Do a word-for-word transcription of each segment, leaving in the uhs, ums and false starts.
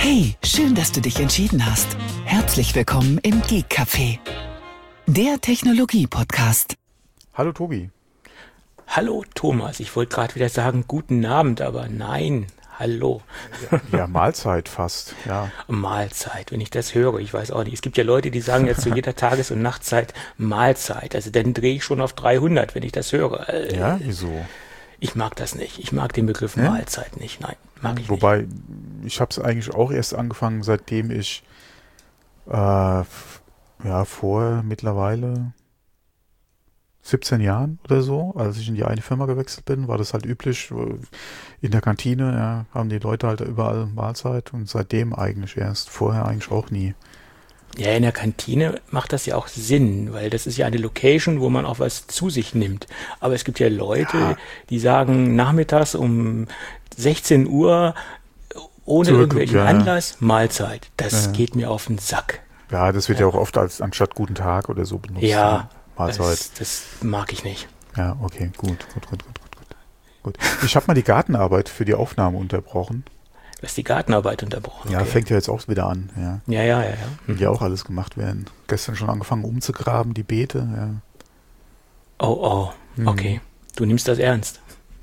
Hey, schön, dass du dich entschieden hast. Herzlich willkommen im Geek Café, der Technologie-Podcast. Hallo Tobi. Hallo Thomas, ich wollte gerade wieder sagen guten Abend, aber nein, hallo. Ja, Mahlzeit fast, ja. Mahlzeit, wenn ich das höre, ich weiß auch nicht. Es gibt ja Leute, die sagen jetzt zu jeder Tages- und Nachtzeit Mahlzeit. Also dann drehe ich schon auf dreihundert, wenn ich das höre. Äh, Ja, wieso? Ich mag das nicht. Ich mag den Begriff Ja? Mahlzeit nicht. Nein, mag ich Wobei, ich habe es eigentlich auch erst angefangen, seitdem ich äh, f- ja vor mittlerweile siebzehn Jahren oder so, als ich in die eine Firma gewechselt bin, war das halt üblich. äh, In der Kantine, ja, haben die Leute halt überall Mahlzeit und seitdem eigentlich erst. Vorher eigentlich auch nie. nicht. Ja, in der Kantine macht das ja auch Sinn, weil das ist ja eine Location, wo man auch was zu sich nimmt. Aber es gibt ja Leute, Ja. die sagen nachmittags um sechzehn Uhr ohne Zurück, irgendwelchen ja. Anlass Mahlzeit. Das Ja. geht mir auf den Sack. Ja, das wird ja, auch oft als anstatt guten Tag oder so benutzt. Ja, ne? Mahlzeit. das, das mag ich nicht. Ja, okay, gut, gut, gut, gut, gut, gut. Gut. Ich habe mal die Gartenarbeit für die Aufnahme unterbrochen. Du hast die Gartenarbeit unterbrochen. Ja, Okay. fängt ja jetzt auch wieder an, ja. Ja, ja, ja, ja. Will ja auch alles gemacht werden. Gestern schon angefangen umzugraben, die Beete, ja. Oh, oh, Mhm. okay. Du nimmst das ernst.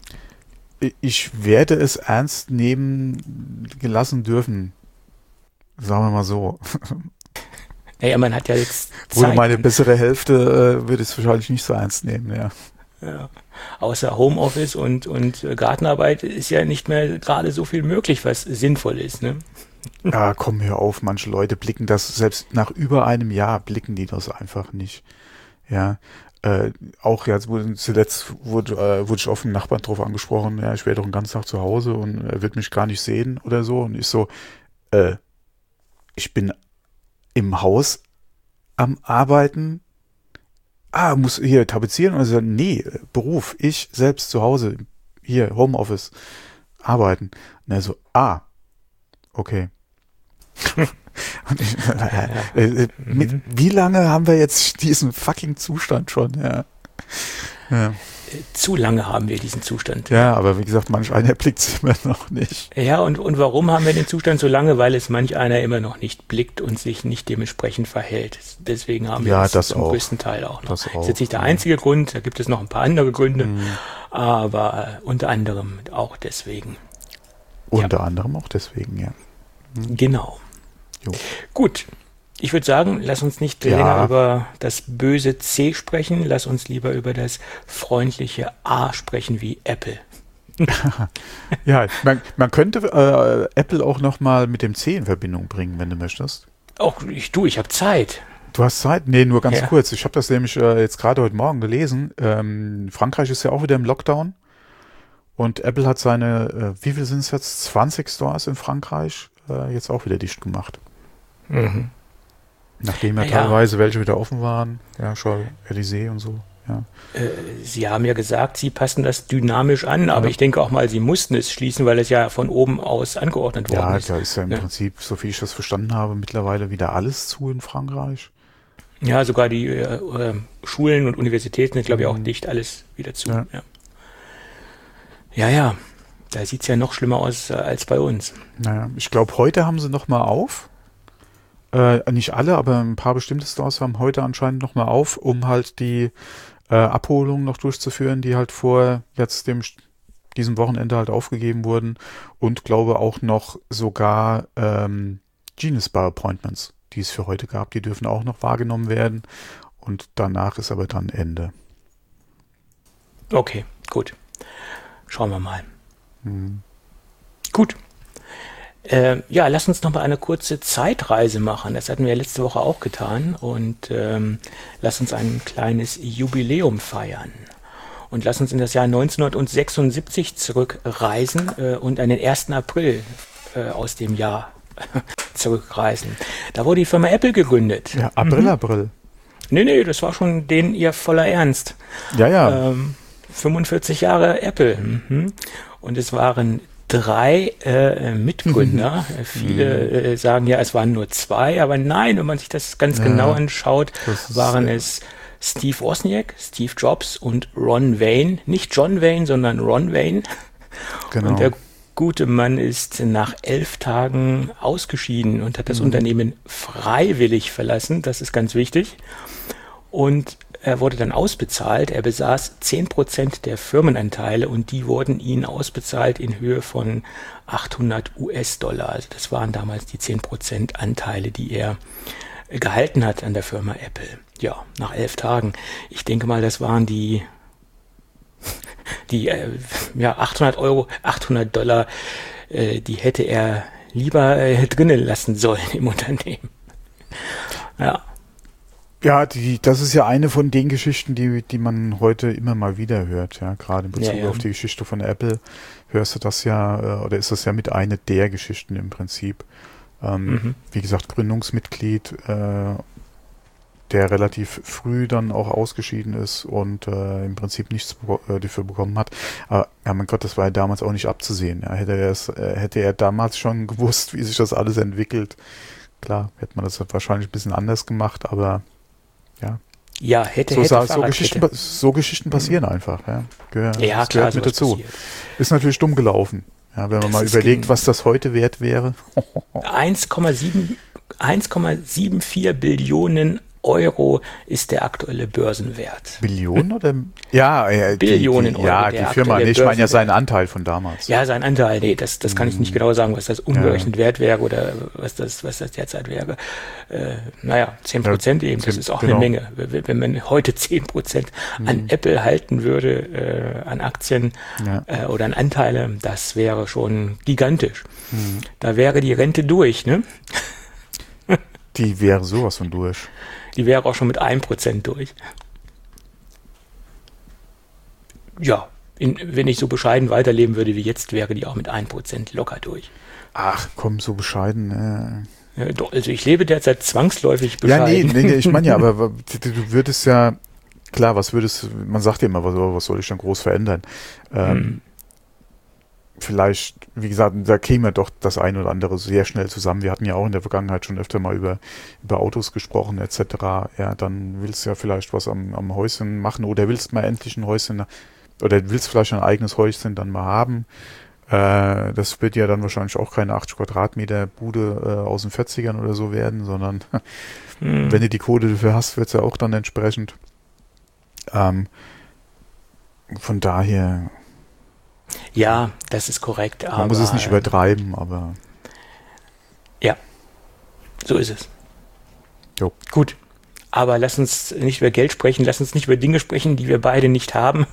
Ich werde es ernst nehmen gelassen dürfen. Sagen wir mal so. Naja, man hat ja jetzt Wurde Zeit. meine bessere Hälfte, äh, würde es wahrscheinlich nicht so ernst nehmen, ja. Ja. Außer Homeoffice und, und äh, Gartenarbeit ist ja nicht mehr gerade so viel möglich, was sinnvoll ist, ne? Ja, komm, hör auf, manche Leute blicken das, selbst nach über einem Jahr blicken die das einfach nicht. Ja, äh, auch jetzt wurde zuletzt wurde, äh, wurde ich auf einen Nachbarn drauf angesprochen, ja, ich wäre doch den ganzen Tag zu Hause und er wird mich gar nicht sehen oder so. Und ich so, äh, ich bin im Haus am Arbeiten. Ah, muss hier tapezieren? Und er so, nee, Beruf, ich selbst zu Hause, hier, Homeoffice, arbeiten. Und er so, ah, okay. Und ich, äh, äh, mit, wie lange haben wir jetzt diesen fucking Zustand schon? Ja. Ja, Zu lange haben wir diesen Zustand. ja, aber wie gesagt, manch einer blickt es immer noch nicht. Ja, und, und warum haben wir den Zustand so lange? Weil es manch einer immer noch nicht blickt und sich nicht dementsprechend verhält. Deswegen haben wir Ja, das, das zum auch. größten Teil auch noch. Das Das auch, ist jetzt nicht der ja. einzige Grund, da gibt es noch ein paar andere Gründe, Mhm. aber äh, unter anderem auch deswegen. Unter anderem auch deswegen, ja. Genau. Jo. Gut, ich würde sagen, lass uns nicht Ja. länger über das böse C sprechen, lass uns lieber über das freundliche A sprechen wie Apple. Ja, man, man könnte äh, Apple auch nochmal mit dem C in Verbindung bringen, wenn du möchtest. Auch ich, du, ich habe Zeit. Du hast Zeit? Nee, nur ganz Ja. kurz. Ich habe das nämlich äh, jetzt gerade heute Morgen gelesen. Ähm, Frankreich ist ja auch wieder im Lockdown. Und Apple hat seine, äh, wie viel sind es jetzt? zwanzig Stores in Frankreich äh, jetzt auch wieder dicht gemacht. Mhm. Nachdem ja, Ja. teilweise welche wieder offen waren. Ja, schon Elysée und so. Ja. Äh, Sie haben ja gesagt, Sie passen das dynamisch an, aber Ja. ich denke auch mal, Sie mussten es schließen, weil es ja von oben aus angeordnet worden Ja, ist. da ist ja im Ja. Prinzip, so viel ich das verstanden habe, mittlerweile wieder alles zu in Frankreich. Ja, sogar die äh, äh, Schulen und Universitäten sind, glaube ich, auch Mhm. dicht, alles wieder zu. Ja. Ja, ja, ja. Da sieht es ja noch schlimmer aus äh, als bei uns. Naja, ich glaube, heute haben sie noch mal auf. Äh, nicht alle, aber ein paar bestimmte Stores haben heute anscheinend noch mal auf, um halt die äh, Abholungen noch durchzuführen, die halt vor jetzt dem diesem Wochenende halt aufgegeben wurden. Und glaube auch noch sogar ähm, Genius Bar Appointments, die es für heute gab, die dürfen auch noch wahrgenommen werden. Und danach ist aber dann Ende. Okay, gut. Schauen wir mal. Hm. Gut. Äh, ja, lass uns noch mal eine kurze Zeitreise machen. Das hatten wir letzte Woche auch getan. Und ähm, lass uns ein kleines Jubiläum feiern. Und lass uns in das Jahr neunzehnhundertsechsundsiebzig zurückreisen äh, und an den ersten April äh, aus dem Jahr zurückreisen. Da wurde die Firma Apple gegründet. Ja, April, April. Nee, nee, das war schon den ihr voller Ernst. Ja, ja. Ähm, fünfundvierzig Jahre Apple. Mhm. Und es waren drei äh, Mitgründer. Viele äh, sagen ja, es waren nur zwei, aber nein, wenn man sich das ganz Ja, genau anschaut, das ist, waren äh, es Steve Wozniak, Steve Jobs und Ron Wayne. Nicht John Wayne, sondern Ron Wayne. Genau. Und der gute Mann ist nach elf Tagen ausgeschieden und hat das mhm. Unternehmen freiwillig verlassen. Das ist ganz wichtig. Und er wurde dann ausbezahlt. Er besaß zehn Prozent der Firmenanteile und die wurden ihm ausbezahlt in Höhe von achthundert US-Dollar. Also das waren damals die zehn Prozent Anteile, die er gehalten hat an der Firma Apple. Ja, nach elf Tagen. Ich denke mal, das waren die, die äh, ja, achthundert Euro, achthundert Dollar, äh, die hätte er lieber äh, drinnen lassen sollen im Unternehmen. Ja. Ja, die, das ist ja eine von den Geschichten, die, die man heute immer mal wieder hört, ja, gerade in Bezug ja, ja. auf die Geschichte von Apple hörst du das ja, oder ist das ja mit einer der Geschichten im Prinzip. Ähm, mhm. Wie gesagt, Gründungsmitglied, äh, der relativ früh dann auch ausgeschieden ist und äh, im Prinzip nichts äh, dafür bekommen hat. Aber ja, mein Gott, das war ja damals auch nicht abzusehen. Ja. Hätte er es, äh, hätte er damals schon gewusst, wie sich das alles entwickelt, klar, hätte man das wahrscheinlich ein bisschen anders gemacht, aber ja. Ja, hätte, so, hätte, so, Geschichten, so Geschichten passieren mhm. einfach. Ja, Gehör, ja das klar, gehört mit dazu. Passiert. Ist natürlich dumm gelaufen. Ja, wenn man das mal überlegt, was das heute wert wäre. eins Komma vierundsiebzig Billionen Euro ist der aktuelle Börsenwert. Billionen oder? Ja, ja Billionen die, die, Euro. Ja, die Firma. Nee, ich meine ja seinen Anteil von damals. Ja, sein Anteil. Nee, das, das kann ich nicht genau sagen, was das umgerechnet ja. wert wäre oder was das, was das derzeit wäre. Äh, naja, zehn Prozent ja, eben. Das ist auch genau. eine Menge. Wenn man heute zehn Prozent an mhm. Apple halten würde, äh, an Aktien ja. äh, oder an Anteile, das wäre schon gigantisch. Mhm. Da wäre die Rente durch, ne? Die wäre sowas von durch. Die wäre auch schon mit einem Prozent durch. Ja, in, wenn ich so bescheiden weiterleben würde wie jetzt, wäre die auch mit einem Prozent locker durch. Ach komm, so bescheiden. Äh. Ja, doch, also ich lebe derzeit zwangsläufig bescheiden. Ja, nee, nee ich meine ja, aber du würdest ja, klar, was würdest, man sagt ja immer, was, was soll ich dann groß verändern? Ähm, hm. Vielleicht, wie gesagt, da käme doch das eine oder andere sehr schnell zusammen. Wir hatten ja auch in der Vergangenheit schon öfter mal über, über Autos gesprochen et cetera. Ja, dann willst du ja vielleicht was am, am Häuschen machen oder willst mal endlich ein Häuschen oder willst vielleicht ein eigenes Häuschen dann mal haben. Äh, das wird ja dann wahrscheinlich auch keine achtzig Quadratmeter Bude äh, aus den vierzigern oder so werden, sondern hm. wenn du die Kohle dafür hast, wird es ja auch dann entsprechend. Ähm, von daher... Ja, das ist korrekt. Man aber, muss es nicht übertreiben, aber... Ja, so ist es. Jo. Gut, aber lass uns nicht über Geld sprechen, lass uns nicht über Dinge sprechen, die wir beide nicht haben.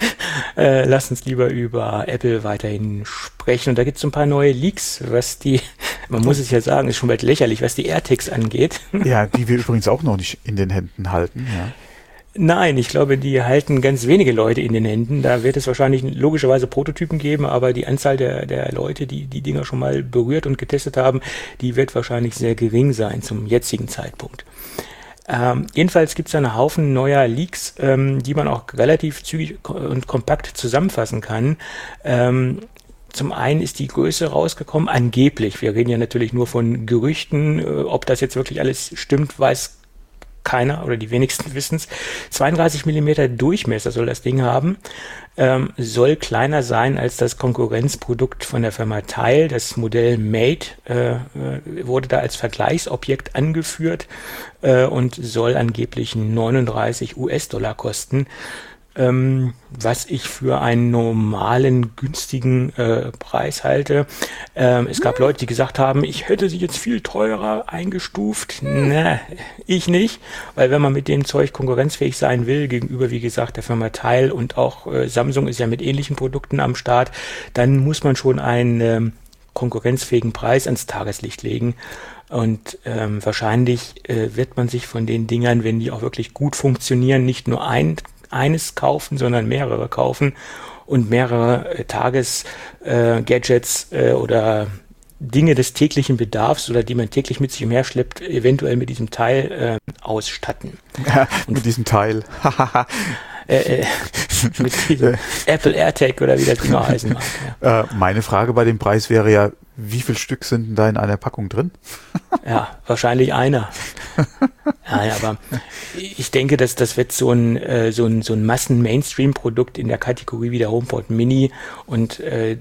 äh, lass uns lieber über Apple weiterhin sprechen. Und da gibt es ein paar neue Leaks, was die, man muss es ja sagen, ist schon bald lächerlich, was die AirTags angeht. Ja, die wir übrigens auch noch nicht in den Händen halten, ja. Nein, ich glaube, die halten ganz wenige Leute in den Händen. Da wird es wahrscheinlich logischerweise Prototypen geben, aber die Anzahl der, der Leute, die die Dinger schon mal berührt und getestet haben, die wird wahrscheinlich sehr gering sein zum jetzigen Zeitpunkt. Ähm, jedenfalls gibt es einen Haufen neuer Leaks, ähm, die man auch relativ zügig und kompakt zusammenfassen kann. Ähm, Zum einen ist die Größe rausgekommen, angeblich. Wir reden ja natürlich nur von Gerüchten. Ob das jetzt wirklich alles stimmt, weiß keiner oder die wenigsten wissen es. zweiunddreißig Millimeter Durchmesser soll das Ding haben, ähm, soll kleiner sein als das Konkurrenzprodukt von der Firma Tile. Das Modell Mate äh, wurde da als Vergleichsobjekt angeführt äh, und soll angeblich neununddreißig US-Dollar kosten. Ähm, was ich für einen normalen, günstigen äh, Preis halte. Ähm, es gab Leute, die gesagt haben, ich hätte sie jetzt viel teurer eingestuft. Na, ich nicht, weil wenn man mit dem Zeug konkurrenzfähig sein will, gegenüber, wie gesagt, der Firma Tile und auch äh, Samsung ist ja mit ähnlichen Produkten am Start, dann muss man schon einen ähm, konkurrenzfähigen Preis ans Tageslicht legen. Und ähm, wahrscheinlich äh, wird man sich von den Dingern, wenn die auch wirklich gut funktionieren, nicht nur ein eines kaufen, sondern mehrere kaufen und mehrere äh, Tages-Gadgets äh, äh, oder Dinge des täglichen Bedarfs oder die man täglich mit sich umherschleppt, eventuell mit diesem Teil äh, ausstatten. Ja, mit diesem Teil. äh, äh, mit diesem Apple AirTag oder wie das Ding heißen mag. Ja. Äh, meine Frage bei dem Preis wäre ja, wie viel Stück sind denn da in einer Packung drin? Ja, wahrscheinlich einer. Ja, aber ich denke, dass das wird so ein so ein so ein Massen-Mainstream-Produkt in der Kategorie wie der HomePod Mini und äh,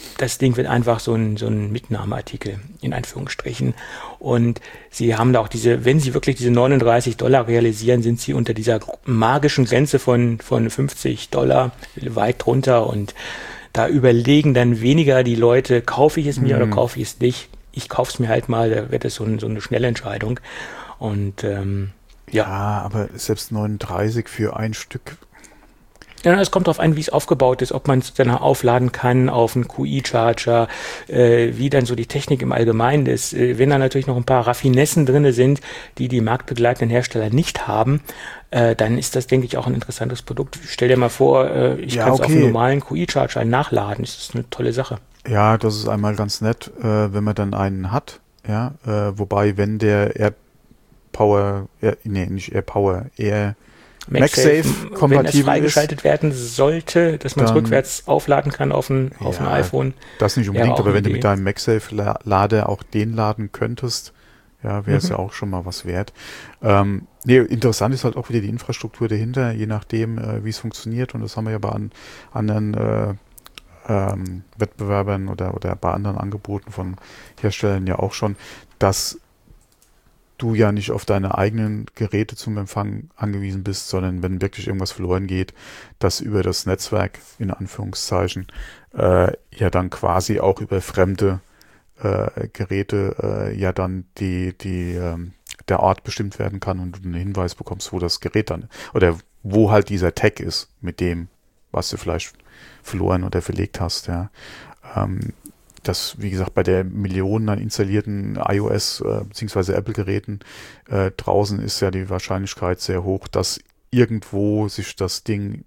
das Ding wird einfach so ein, so ein Mitnahmeartikel, in Anführungsstrichen. Und sie haben da auch diese, wenn sie wirklich diese neununddreißig Dollar realisieren, sind sie unter dieser magischen Grenze von, von fünfzig Dollar weit drunter. Und da überlegen dann weniger die Leute, kaufe ich es mir mhm. oder kaufe ich es nicht. Ich kaufe es mir halt mal, da wird es so, ein, so eine schnelle Entscheidung. Und ähm, ja. Ja, aber selbst neununddreißig für ein Stück. Ja, es kommt darauf an, wie es aufgebaut ist, ob man es dann aufladen kann auf einen Q I-Charger, äh, wie dann so die Technik im Allgemeinen ist. Äh, wenn da natürlich noch ein paar Raffinessen drin sind, die die marktbegleitenden Hersteller nicht haben, äh, dann ist das, denke ich, auch ein interessantes Produkt. Stell dir mal vor, äh, ich ja, kann es okay. auf einen normalen Q I-Charger nachladen. Das ist eine tolle Sache. Ja, das ist einmal ganz nett, äh, wenn man dann einen hat. Ja, äh, wobei, wenn der AirPower, Air, nee, nicht AirPower, Air MagSafe kompatibel wenn es freigeschaltet ist, werden sollte, dass man es rückwärts aufladen kann auf ein, auf ja, ein iPhone. Das nicht unbedingt, aber wenn Idee. du mit deinem MagSafe-Lader auch den laden könntest, ja, wäre es mhm. ja auch schon mal was wert. Ähm, nee, interessant ist halt auch wieder die Infrastruktur dahinter, je nachdem, äh, wie es funktioniert. Und das haben wir ja bei an, anderen äh, ähm, Wettbewerbern oder, oder bei anderen Angeboten von Herstellern ja auch schon, dass du ja nicht auf deine eigenen Geräte zum Empfang angewiesen bist, sondern wenn wirklich irgendwas verloren geht, dass über das Netzwerk, in Anführungszeichen, äh, ja dann quasi auch über fremde äh, Geräte äh, ja dann die, die, ähm, der Ort bestimmt werden kann und du einen Hinweis bekommst, wo das Gerät dann, oder wo halt dieser Tag ist mit dem, was du vielleicht verloren oder verlegt hast, ja. Ähm, Das, wie gesagt, bei der Millionen an installierten iOS äh, bzw. Apple-Geräten äh, draußen ist ja die Wahrscheinlichkeit sehr hoch, dass irgendwo sich das Ding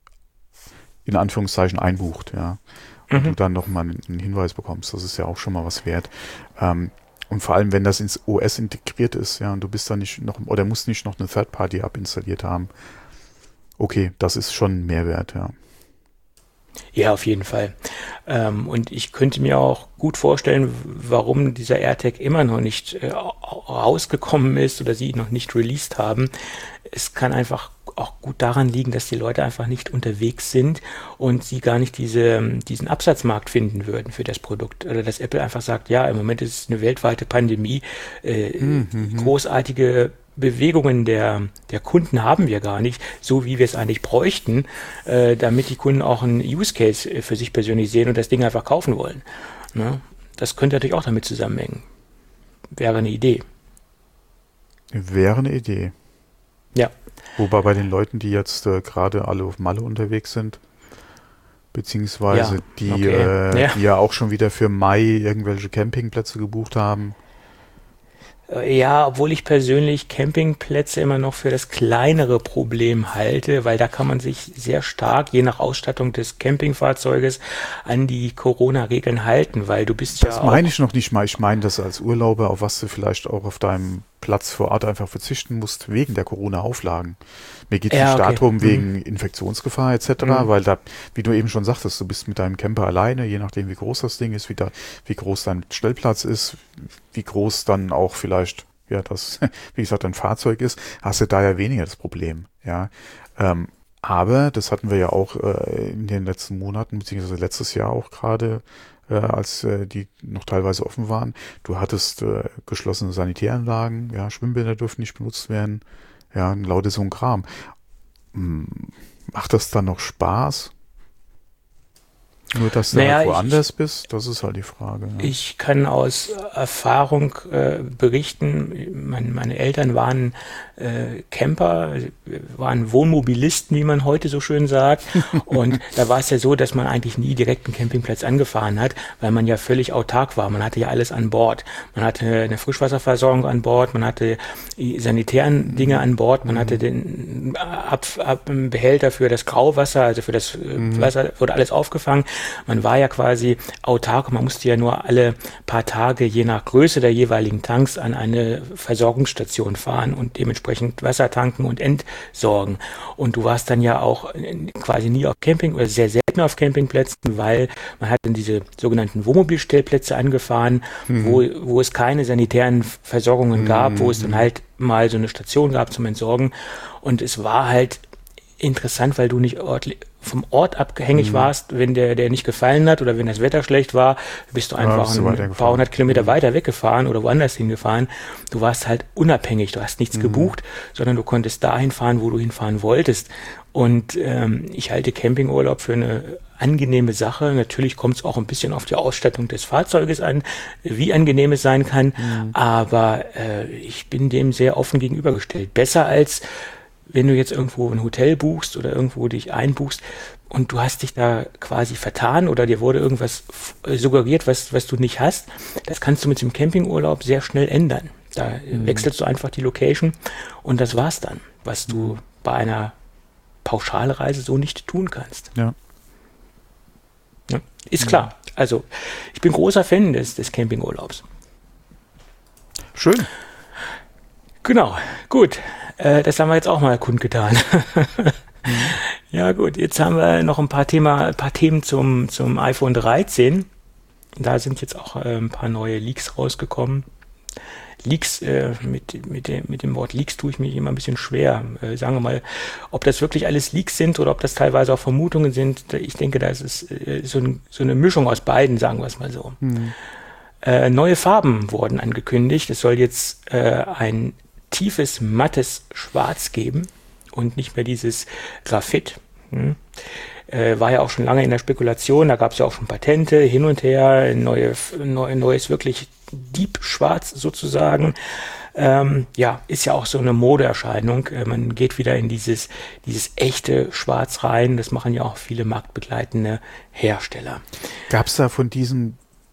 in Anführungszeichen einbucht, ja. Und mhm. du dann nochmal einen, einen Hinweis bekommst. Das ist ja auch schon mal was wert. Ähm, und vor allem, wenn das ins O S integriert ist, ja, und du bist da nicht noch, oder musst nicht noch eine Third-Party-App installiert haben. Okay, das ist schon ein Mehrwert, ja. Ja, auf jeden Fall. Ähm, und ich könnte mir auch gut vorstellen, warum dieser AirTag immer noch nicht äh, rausgekommen ist oder sie noch nicht released haben. Es kann einfach auch gut daran liegen, dass die Leute einfach nicht unterwegs sind und sie gar nicht diese, diesen Absatzmarkt finden würden für das Produkt. Oder dass Apple einfach sagt, ja, im Moment ist es eine weltweite Pandemie, äh, mhm. großartige Bewegungen der, der Kunden haben wir gar nicht, so wie wir es eigentlich bräuchten, äh, damit die Kunden auch einen Use Case für sich persönlich sehen und das Ding einfach kaufen wollen. Ne? Das könnte natürlich auch damit zusammenhängen. Wäre eine Idee. Wäre eine Idee. Ja. Wobei bei den Leuten, die jetzt äh, gerade alle auf Malle unterwegs sind, beziehungsweise ja, die, okay. äh, ja. die ja auch schon wieder für Mai irgendwelche Campingplätze gebucht haben. Ja, obwohl ich persönlich Campingplätze immer noch für das kleinere Problem halte, weil da kann man sich sehr stark, je nach Ausstattung des Campingfahrzeuges, an die Corona-Regeln halten, weil du bist ja Das meine ich noch nicht mal. Ich meine das als Urlauber, auf was du vielleicht auch auf deinem Platz vor Ort einfach verzichten musst, wegen der Corona-Auflagen. Mir geht es ja, nicht okay. darum, mhm. wegen Infektionsgefahr et cetera, mhm. weil da, wie du eben schon sagtest, du bist mit deinem Camper alleine, je nachdem wie groß das Ding ist, wie, da, wie groß dein Stellplatz ist, wie groß dann auch vielleicht, ja, das, wie gesagt, dein Fahrzeug ist, hast du da ja weniger das Problem, ja. Ähm, aber, das hatten wir ja auch äh, in den letzten Monaten, beziehungsweise letztes Jahr auch gerade, äh, als äh, die noch teilweise offen waren, du hattest äh, geschlossene Sanitäranlagen, ja, Schwimmbäder dürfen nicht benutzt werden, ja, lauter so ein Kram. Macht das dann noch Spaß? Nur, dass du naja, halt woanders ich, bist? Das ist halt die Frage. Ja. Ich kann aus Erfahrung äh, berichten, mein, meine Eltern waren äh, Camper, waren Wohnmobilisten, wie man heute so schön sagt. Und da war es ja so, dass man eigentlich nie direkt einen Campingplatz angefahren hat, weil man ja völlig autark war. Man hatte ja alles an Bord. Man hatte eine Frischwasserversorgung an Bord, man hatte die sanitären Dinge an Bord, man hatte den Ab, Ab, Behälter für das Grauwasser, also für das mhm. Wasser, wurde alles aufgefangen. Man war ja quasi autark und man musste ja nur alle paar Tage, je nach Größe der jeweiligen Tanks, an eine Versorgungsstation fahren und dementsprechend Wasser tanken und entsorgen. Und du warst dann ja auch quasi nie auf Camping oder sehr selten auf Campingplätzen, weil man hat dann diese sogenannten Wohnmobilstellplätze angefahren, mhm. wo, wo es keine sanitären Versorgungen gab, mhm. wo es dann halt mal so eine Station gab zum Entsorgen. Und es war halt interessant, weil du nicht ordentlich vom Ort abhängig mhm. warst, wenn der, der nicht gefallen hat oder wenn das Wetter schlecht war, bist du einfach ja, ein paar hundert Kilometer mhm. weiter weggefahren oder woanders hingefahren. Du warst halt unabhängig, du hast nichts mhm. gebucht, sondern du konntest dahin fahren, wo du hinfahren wolltest. Und ähm, ich halte Campingurlaub für eine angenehme Sache. Natürlich kommt es auch ein bisschen auf die Ausstattung des Fahrzeuges an, wie angenehm es sein kann, mhm. aber äh, ich bin dem sehr offen gegenübergestellt. Besser als wenn du jetzt irgendwo ein Hotel buchst oder irgendwo dich einbuchst und du hast dich da quasi vertan oder dir wurde irgendwas suggeriert, was, was du nicht hast, das kannst du mit dem Campingurlaub sehr schnell ändern. Da mhm. wechselst du einfach die Location und das war's dann, was du bei einer Pauschalreise so nicht tun kannst. Ja. Ja, ist mhm. klar. Also, ich bin großer Fan des, des Campingurlaubs. Schön. Genau, gut. Äh, das haben wir jetzt auch mal kundgetan. mhm. Ja gut, jetzt haben wir noch ein paar, Thema, ein paar Themen zum, zum iPhone dreizehn. Da sind jetzt auch äh, ein paar neue Leaks rausgekommen. Leaks, äh, mit, mit, dem, mit dem Wort Leaks tue ich mich immer ein bisschen schwer. Äh, sagen wir mal, ob das wirklich alles Leaks sind oder ob das teilweise auch Vermutungen sind. Ich denke, das ist äh, so, ein, so eine Mischung aus beiden, sagen wir es mal so. Mhm. Äh, neue Farben wurden angekündigt. Es soll jetzt äh, ein tiefes, mattes Schwarz geben und nicht mehr dieses Graphit. Hm. Äh, war ja auch schon lange in der Spekulation, da gab es ja auch schon Patente hin und her, neue, neu, neues wirklich Deep-Schwarz sozusagen. Ähm, ja, ist ja auch so eine Modeerscheinung. Äh, man geht wieder in dieses, dieses echte Schwarz rein. Das machen ja auch viele marktbegleitende Hersteller. Gab es da von diesem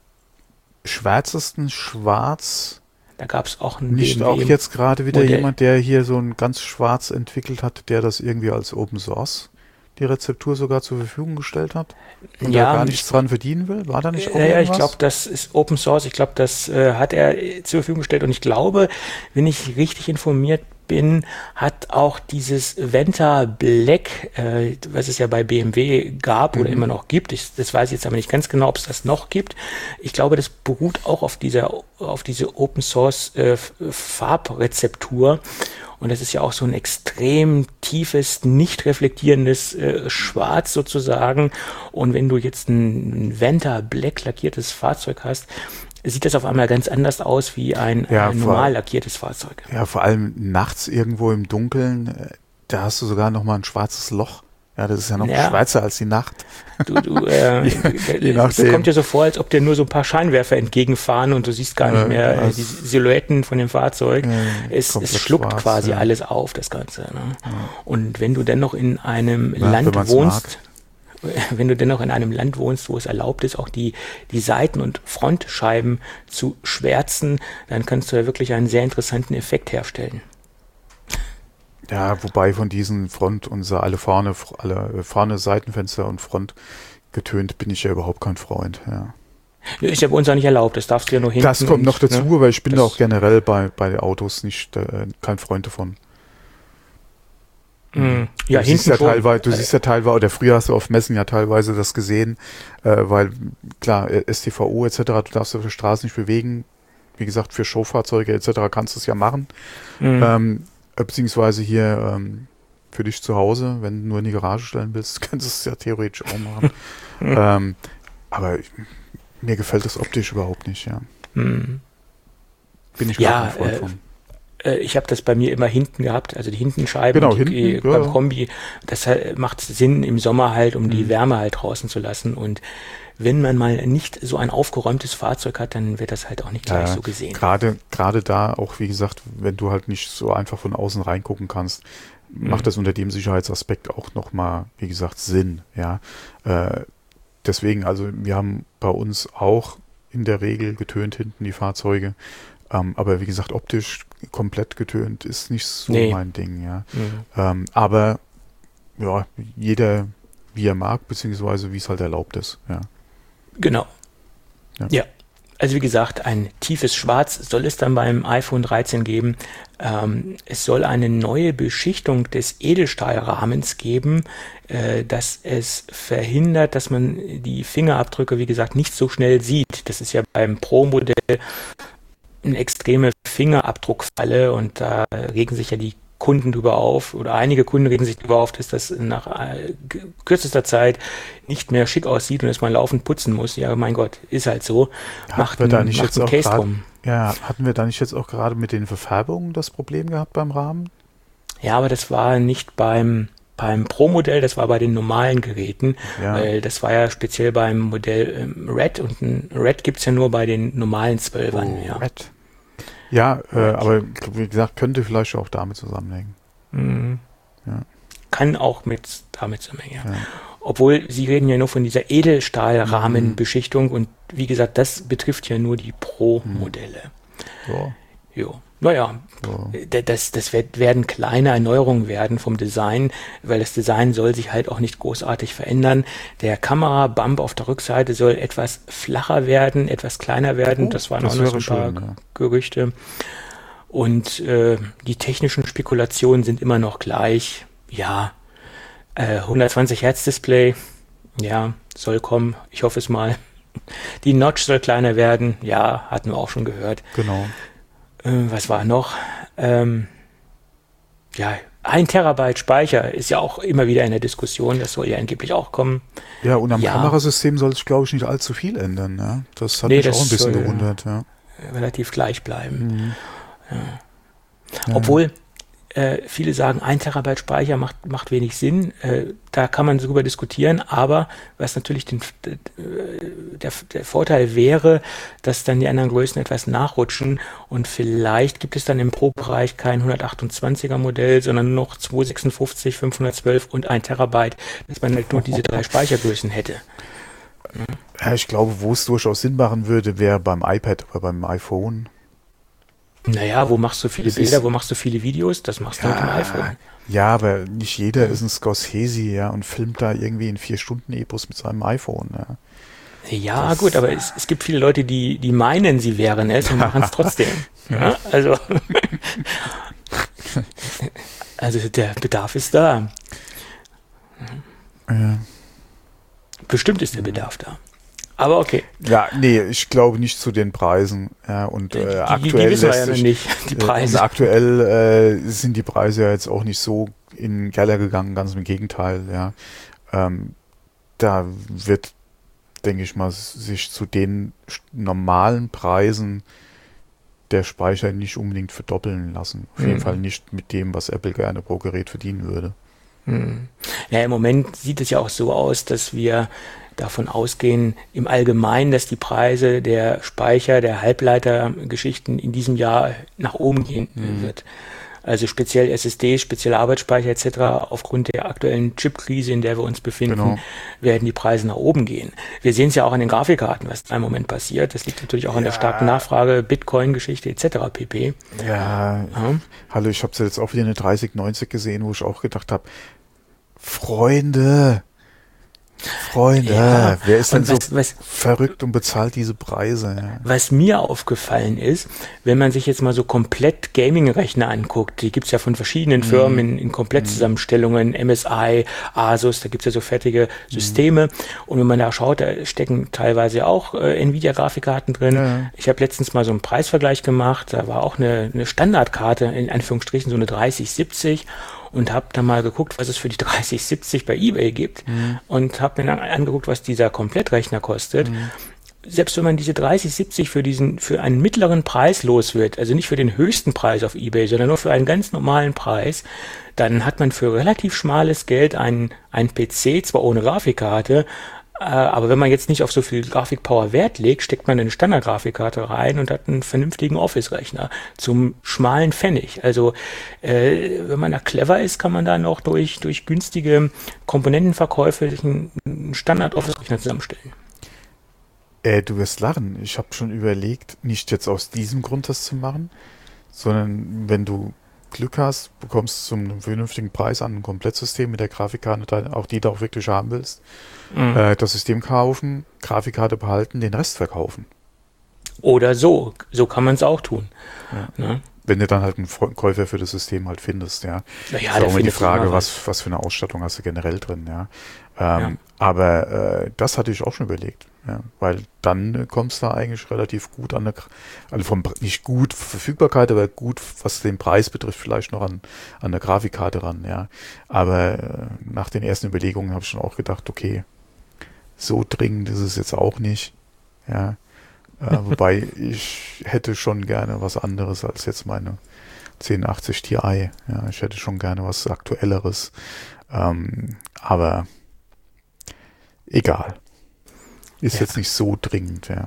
schwärzesten Schwarz Da gab es auch einen nicht B M W auch jetzt gerade wieder Modell. Jemand, der hier so ein ganz schwarz entwickelt hat, der das irgendwie als Open Source die Rezeptur sogar zur Verfügung gestellt hat und ja, da gar nichts dran verdienen will? War da nicht auch äh, Ja, ich glaube, das ist Open Source. Ich glaube, das äh, hat er zur Verfügung gestellt und ich glaube, wenn ich richtig informiert bin, hat auch dieses Venta Black, äh, was es ja bei B M W gab oder mhm. immer noch gibt, ich, das weiß ich jetzt aber nicht ganz genau, ob es das noch gibt. Ich glaube, das beruht auch auf dieser, auf diese Open Source äh, Farbrezeptur. Und das ist ja auch so ein extrem tiefes, nicht reflektierendes äh, Schwarz sozusagen. Und wenn du jetzt ein Venta Black lackiertes Fahrzeug hast, sieht das auf einmal ganz anders aus wie ein, ja, ein normal lackiertes Fahrzeug. Ja, vor allem nachts irgendwo im Dunkeln, da hast du sogar noch mal ein schwarzes Loch. Ja, das ist ja noch ja. schwärzer als die Nacht. Du, du, äh, es kommt dir so vor, als ob dir nur so ein paar Scheinwerfer entgegenfahren und du siehst gar nicht mehr äh, die Silhouetten von dem Fahrzeug. Ja, es, es schluckt schwarz, quasi ja. alles auf, das Ganze. Ne? Ja. Und wenn du dennoch in einem ja, Land wohnst, mag. wenn du dennoch in einem Land wohnst, wo es erlaubt ist, auch die, die Seiten- und Frontscheiben zu schwärzen, dann kannst du ja wirklich einen sehr interessanten Effekt herstellen. Ja, wobei von diesen Front und so alle vorne, alle vorne Seitenfenster und Front getönt bin ich ja überhaupt kein Freund. Ja. Ist ja bei uns auch nicht erlaubt, das darfst du ja nur hinten. Das kommt noch dazu, ne? weil ich bin da auch generell bei, bei Autos nicht äh, kein Freund davon. Mm, ja, du hinten siehst ja schon. teilweise, du siehst ja teilweise, oder früher hast du auf Messen ja teilweise das gesehen, äh, weil klar, S T V O et cetera, du darfst auf der Straße nicht bewegen. Wie gesagt, für Showfahrzeuge et cetera kannst du es ja machen. Mm. Ähm, beziehungsweise hier ähm, für dich zu Hause, wenn du nur in die Garage stellen willst, kannst du es ja theoretisch auch machen. ähm, aber ich, mir gefällt das optisch überhaupt nicht, ja. Hm. Bin ich ja, gar nicht Freund äh, von. Äh, ich habe das bei mir immer hinten gehabt, also die Hintenscheiben genau, die, hinten, die, ja. beim Kombi. Das äh, macht Sinn im Sommer halt, um mhm. die Wärme halt draußen zu lassen. Und wenn man mal nicht so ein aufgeräumtes Fahrzeug hat, dann wird das halt auch nicht gleich ja, so gesehen. Gerade gerade da auch, wie gesagt, wenn du halt nicht so einfach von außen reingucken kannst, mhm. macht das unter dem Sicherheitsaspekt auch nochmal, wie gesagt, Sinn. Ja, äh, deswegen, also wir haben bei uns auch in der Regel getönt hinten die Fahrzeuge, ähm, aber wie gesagt, optisch komplett getönt ist nicht so nee. mein Ding. Ja, mhm. ähm, aber ja, jeder wie er mag, beziehungsweise wie es halt erlaubt ist. Ja. Genau. Ja. ja. Also wie gesagt, ein tiefes Schwarz soll es dann beim iPhone dreizehn geben. Ähm, es soll eine neue Beschichtung des Edelstahlrahmens geben, äh, dass es verhindert, dass man die Fingerabdrücke, wie gesagt, nicht so schnell sieht. Das ist ja beim Pro-Modell eine extreme Fingerabdruckfalle und da regen sich ja die Kunden drüber auf, oder einige Kunden regen sich drüber auf, dass das nach äh, kürzester Zeit nicht mehr schick aussieht und dass man laufend putzen muss. Ja, mein Gott, ist halt so. Macht wir da einen, nicht macht jetzt einen auch Case grad, drum. Ja, hatten wir da nicht jetzt auch gerade mit den Verfärbungen das Problem gehabt beim Rahmen? Ja, aber das war nicht beim beim Pro-Modell, das war bei den normalen Geräten, Ja. weil das war ja speziell beim Modell ähm, Red, und ein Red gibt's ja nur bei den normalen zwölfern. Oh, ja. Red. Ja, äh, Red. aber wie gesagt, könnte vielleicht auch damit zusammenhängen. Mhm. Ja. Kann auch mit damit zusammenhängen. Ja. Ja. Obwohl, Sie reden ja nur von dieser Edelstahlrahmenbeschichtung, und wie gesagt, das betrifft ja nur die Pro-Modelle. So. Jo. Naja, So. das, das wird, werden kleine Erneuerungen werden vom Design, weil das Design soll sich halt auch nicht großartig verändern. Der Kamerabump auf der Rückseite soll etwas flacher werden, etwas kleiner werden. Oh, das waren das auch noch so wäre ein paar schön, ja. Gerüchte. Und äh, die technischen Spekulationen sind immer noch gleich. Ja, äh, hundertzwanzig Hertz Display, ja, soll kommen. Ich hoffe es mal. Die Notch soll kleiner werden. Ja, hatten wir auch schon gehört. Genau. Äh, was war noch? Ähm, ja, ein Terabyte Speicher ist ja auch immer wieder in der Diskussion. Das soll ja angeblich auch kommen. Ja, und am Ja. Kamerasystem soll sich, glaube ich, nicht allzu viel ändern. Ja? Das hat Nee, mich das auch ein bisschen soll- gewundert. Ja. Relativ gleich bleiben. Mhm. Ja. Obwohl äh, viele sagen, ein Terabyte Speicher macht, macht wenig Sinn. Äh, da kann man darüber diskutieren, aber was natürlich den, äh, der, der Vorteil wäre, dass dann die anderen Größen etwas nachrutschen, und vielleicht gibt es dann im Pro-Bereich kein hundertachtundzwanziger Modell, sondern nur noch zweihundertsechsundfünfzig, fünfhundertzwölf und ein Terabyte, dass man halt nur diese drei Speichergrößen hätte. Ja, ich glaube, wo es durchaus Sinn machen würde, wäre beim iPad oder beim iPhone. Naja, wo machst du viele Es ist- Bilder, wo machst du viele Videos? Das machst du mit dem iPhone. Ja, aber nicht jeder ist ein Scorsese, ja, und filmt da irgendwie in vier Stunden Epos mit seinem iPhone. Ja. Ja, Das- gut, aber es, es gibt viele Leute, die, die meinen, sie wären es und machen es trotzdem. Ja, also, also der Bedarf ist da. Ja. Bestimmt ist der Bedarf da. Aber okay, Ja, nee, ich glaube nicht zu den Preisen. Ja, und die, äh, die, aktuell die wissen wir lässt ja noch sich- nicht, die äh, Preise. Und aktuell äh, sind die Preise ja jetzt auch nicht so in den Keller gegangen, ganz im Gegenteil. Ja, ähm, da wird, denke ich mal, sich zu den sch- normalen Preisen der Speicher nicht unbedingt verdoppeln lassen. Auf jeden Mhm. Fall nicht mit dem, was Apple gerne pro Gerät verdienen würde. Hm. Ja, im Moment sieht es ja auch so aus, dass wir davon ausgehen, im Allgemeinen, dass die Preise der Speicher, der Halbleitergeschichten in diesem Jahr nach oben gehen wird. Also speziell S S D, spezielle Arbeitsspeicher et cetera. Aufgrund der aktuellen Chipkrise, in der wir uns befinden, Genau. werden die Preise nach oben gehen. Wir sehen es ja auch an den Grafikkarten, was da im Moment passiert. Das liegt natürlich auch an der Ja. starken Nachfrage, Bitcoin-Geschichte et cetera pp. Ja, Ja. hallo, ich habe jetzt auch wieder eine dreißig neunzig gesehen, wo ich auch gedacht habe, Freunde, Freunde, Ja, wer ist denn und so was- was- verrückt und bezahlt diese Preise? Ja. Was mir aufgefallen ist, wenn man sich jetzt mal so komplett Gaming-Rechner anguckt, die gibt's ja von verschiedenen Firmen in, in Komplettzusammenstellungen, M S I, Asus, da gibt's ja so fertige Systeme. Und wenn man da schaut, da stecken teilweise auch äh, Nvidia-Grafikkarten drin. Ja. Ich habe letztens mal so einen Preisvergleich gemacht, da war auch eine, eine Standardkarte, in Anführungsstrichen so eine dreißig siebzig. Und habe dann mal geguckt, was es für die dreißig siebzig bei eBay gibt, und habe mir dann angeguckt, was dieser Komplettrechner kostet. Selbst wenn man diese dreißig siebzig für diesen für einen mittleren Preis los wird, also nicht für den höchsten Preis auf eBay, sondern nur für einen ganz normalen Preis, dann hat man für relativ schmales Geld einen, einen P C, zwar ohne Grafikkarte, äh, aber wenn man jetzt nicht auf so viel Grafikpower Wert legt, steckt man eine Standardgrafikkarte rein und hat einen vernünftigen Office-Rechner zum schmalen Pfennig. Also äh, wenn man da clever ist, kann man dann auch durch, durch günstige Komponentenverkäufe sich einen einen Standard-Office-Rechner zusammenstellen. Äh, du wirst lachen. Ich habe schon überlegt, nicht jetzt aus diesem Grund das zu machen, sondern wenn du Glück hast, bekommst du zu einem vernünftigen Preis an ein Komplettsystem mit der Grafikkarte, auch die du auch wirklich haben willst, Mhm. äh, das System kaufen, Grafikkarte behalten, den Rest verkaufen. Oder so. So kann man es auch tun. Ja. Ne? wenn du dann halt einen Käufer für das System halt findest, ja. Ja, ist auch immer die Frage, was, was für eine Ausstattung hast du generell drin, ja. Ähm, ja. Aber äh, das hatte ich auch schon überlegt, ja, weil dann äh, kommst du da eigentlich relativ gut an eine, also vom, nicht gut Verfügbarkeit, aber gut, was den Preis betrifft, vielleicht noch an, an eine Grafikkarte ran, ja. Aber äh, nach den ersten Überlegungen habe ich schon auch gedacht, okay, so dringend ist es jetzt auch nicht, ja. Äh, wobei ich hätte schon gerne was anderes als jetzt meine zehn achtzig Ti. Ja, ich hätte schon gerne was Aktuelleres. Ähm, aber egal. Ist ja jetzt nicht so dringend, ja.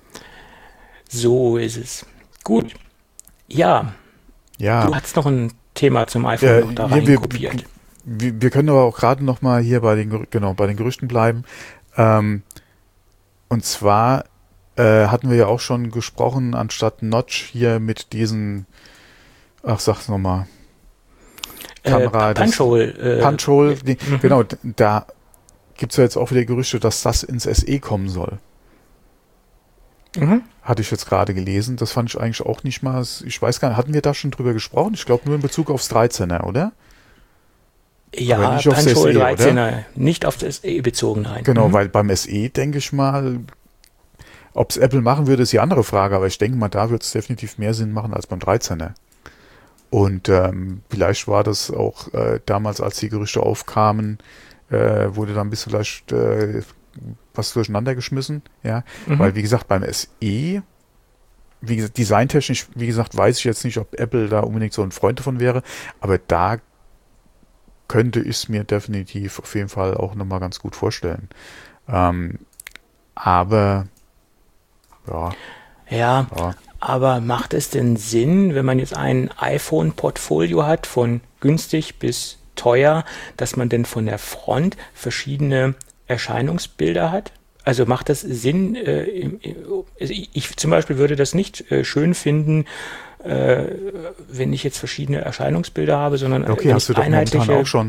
So ist es. Gut. Ja. Ja. Du hast noch ein Thema zum iPhone äh, noch da ja, rein wir, kopiert. Wir, wir können aber auch gerade noch mal hier bei den, genau, bei den Gerüchten bleiben. Ähm, und zwar Äh, hatten wir ja auch schon gesprochen, anstatt Notch hier mit diesen, ach sag's nochmal, Kamera. Äh, Punch-Hole. Äh, Punch-Hole, äh, mhm. Genau, da gibt's ja jetzt auch wieder Gerüchte, dass das ins S E kommen soll. Mhm. Hatte ich jetzt gerade gelesen, das fand ich eigentlich auch nicht mal, ich weiß gar nicht, hatten wir da schon drüber gesprochen? Ich glaube nur in Bezug aufs dreizehner, oder? Ja, Punch-Hole dreizehner, oder? Nicht auf das S E bezogen, nein. Genau, mhm. weil beim S E, denke ich mal, ob es Apple machen würde, ist die andere Frage, aber ich denke mal, da wird es definitiv mehr Sinn machen als beim dreizehner. Und ähm, vielleicht war das auch äh, damals, als die Gerüchte aufkamen, äh, wurde da ein bisschen vielleicht äh, was durcheinander geschmissen, ja, mhm. weil wie gesagt, beim S E, wie gesagt, designtechnisch, wie gesagt, weiß ich jetzt nicht, ob Apple da unbedingt so ein Freund davon wäre, aber da könnte ich es mir definitiv auf jeden Fall auch nochmal ganz gut vorstellen. Ähm, aber Ja. Ja, ja, aber macht es denn Sinn, wenn man jetzt ein iPhone-Portfolio hat, von günstig bis teuer, dass man denn von der Front verschiedene Erscheinungsbilder hat? Also macht das Sinn? Äh, im, also ich, ich zum Beispiel würde das nicht äh, schön finden, äh, wenn ich jetzt verschiedene Erscheinungsbilder habe, sondern okay, hast du doch momentan auch schon.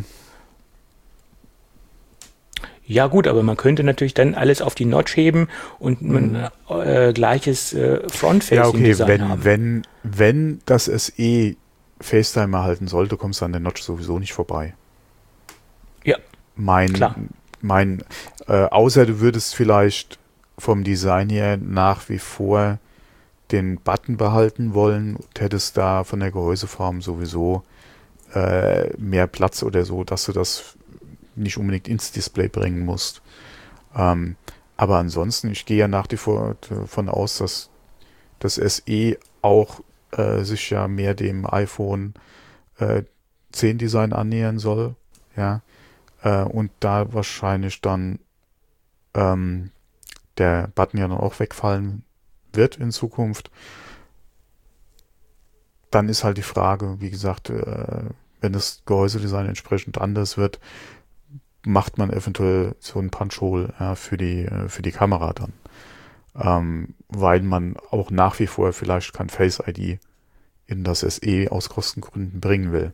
Ja gut, aber man könnte natürlich dann alles auf die Notch heben und man mhm. äh, gleiches äh, Front-Facing-Design ja, okay, wenn, haben. wenn, wenn das S E FaceTime erhalten sollte, kommst du an der Notch sowieso nicht vorbei. Ja, mein, klar. Mein, äh, außer du würdest vielleicht vom Design her nach wie vor den Button behalten wollen und hättest da von der Gehäuseform sowieso äh, mehr Platz oder so, dass du das nicht unbedingt ins Display bringen musst. Ähm, aber ansonsten, ich gehe ja nach wie vor davon aus, dass das S E auch äh, sich ja mehr dem iPhone äh, zehn Design annähern soll. Ja. Äh, und da wahrscheinlich dann ähm, der Button ja dann auch wegfallen wird in Zukunft. Dann ist halt die Frage, wie gesagt, äh, wenn das Gehäusedesign entsprechend anders wird, macht man eventuell so ein Punch-Hole ja, für die für die Kamera dann. Ähm, weil man auch nach wie vor vielleicht kein Face I D in das S E aus Kostengründen bringen will.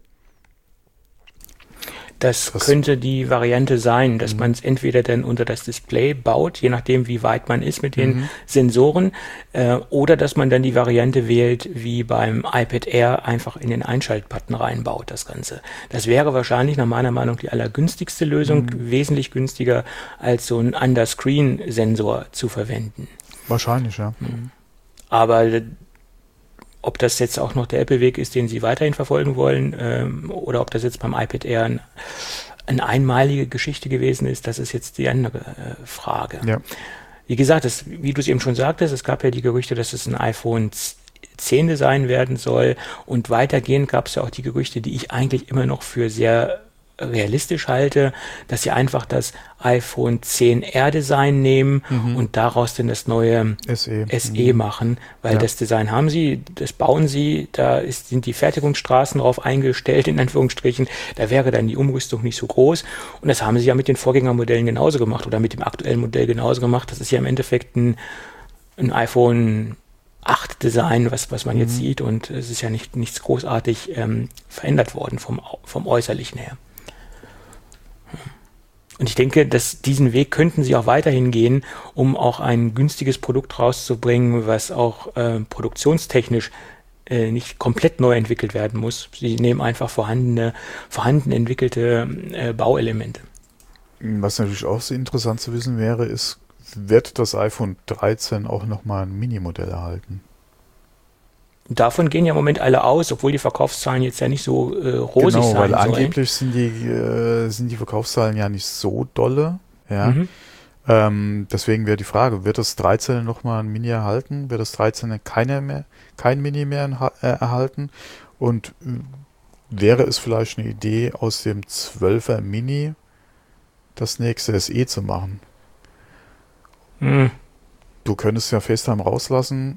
Das, das könnte die Variante sein, dass mhm. man es entweder dann unter das Display baut, je nachdem wie weit man ist mit den mhm. Sensoren, äh, oder dass man dann die Variante wählt, wie beim iPad Air, einfach in den Einschaltbutton reinbaut, das Ganze. Das wäre wahrscheinlich nach meiner Meinung die allergünstigste Lösung, mhm. wesentlich günstiger als so einen Under-Screen-Sensor zu verwenden. Wahrscheinlich, ja. Mhm. Aber ob das jetzt auch noch der Apple-Weg ist, den sie weiterhin verfolgen wollen, ähm, oder ob das jetzt beim iPad Air ein, eine einmalige Geschichte gewesen ist, das ist jetzt die andere äh, Frage. Ja. Wie gesagt, das, wie du es eben schon sagtest, es gab ja die Gerüchte, dass es ein iPhone zehn Design werden soll, und weitergehend gab es ja auch die Gerüchte, die ich eigentlich immer noch für sehr realistisch halte, dass sie einfach das iPhone zehn R Design nehmen mhm. und daraus dann das neue S E, S E mhm. machen, weil ja. das Design haben sie, das bauen sie, da ist, sind die Fertigungsstraßen drauf eingestellt, in Anführungsstrichen, da wäre dann die Umrüstung nicht so groß, und das haben sie ja mit den Vorgängermodellen genauso gemacht oder mit dem aktuellen Modell genauso gemacht. Das ist ja im Endeffekt ein, ein iPhone acht Design, was, was man mhm. jetzt sieht, und es ist ja nicht, nichts großartig ähm, verändert worden vom, vom Äußerlichen her. Und ich denke, dass diesen Weg könnten sie auch weiterhin gehen, um auch ein günstiges Produkt rauszubringen, was auch äh, produktionstechnisch äh, nicht komplett neu entwickelt werden muss. Sie nehmen einfach vorhandene, vorhanden entwickelte äh, Bauelemente. Was natürlich auch sehr interessant zu wissen wäre, ist, wird das iPhone dreizehn auch nochmal ein Mini-Modell erhalten? Davon gehen ja im Moment alle aus, obwohl die Verkaufszahlen jetzt ja nicht so äh, rosig genau, sein weil sollen. angeblich sind die, äh, sind die Verkaufszahlen ja nicht so dolle. Ja. Mhm. Ähm, deswegen wäre die Frage, wird das dreizehn nochmal ein Mini erhalten? Wird das dreizehn keine mehr, kein Mini mehr inha- äh, erhalten? Und äh, wäre es vielleicht eine Idee, aus dem zwölfer Mini das nächste S E zu machen? Mhm. Du könntest ja FaceTime rauslassen,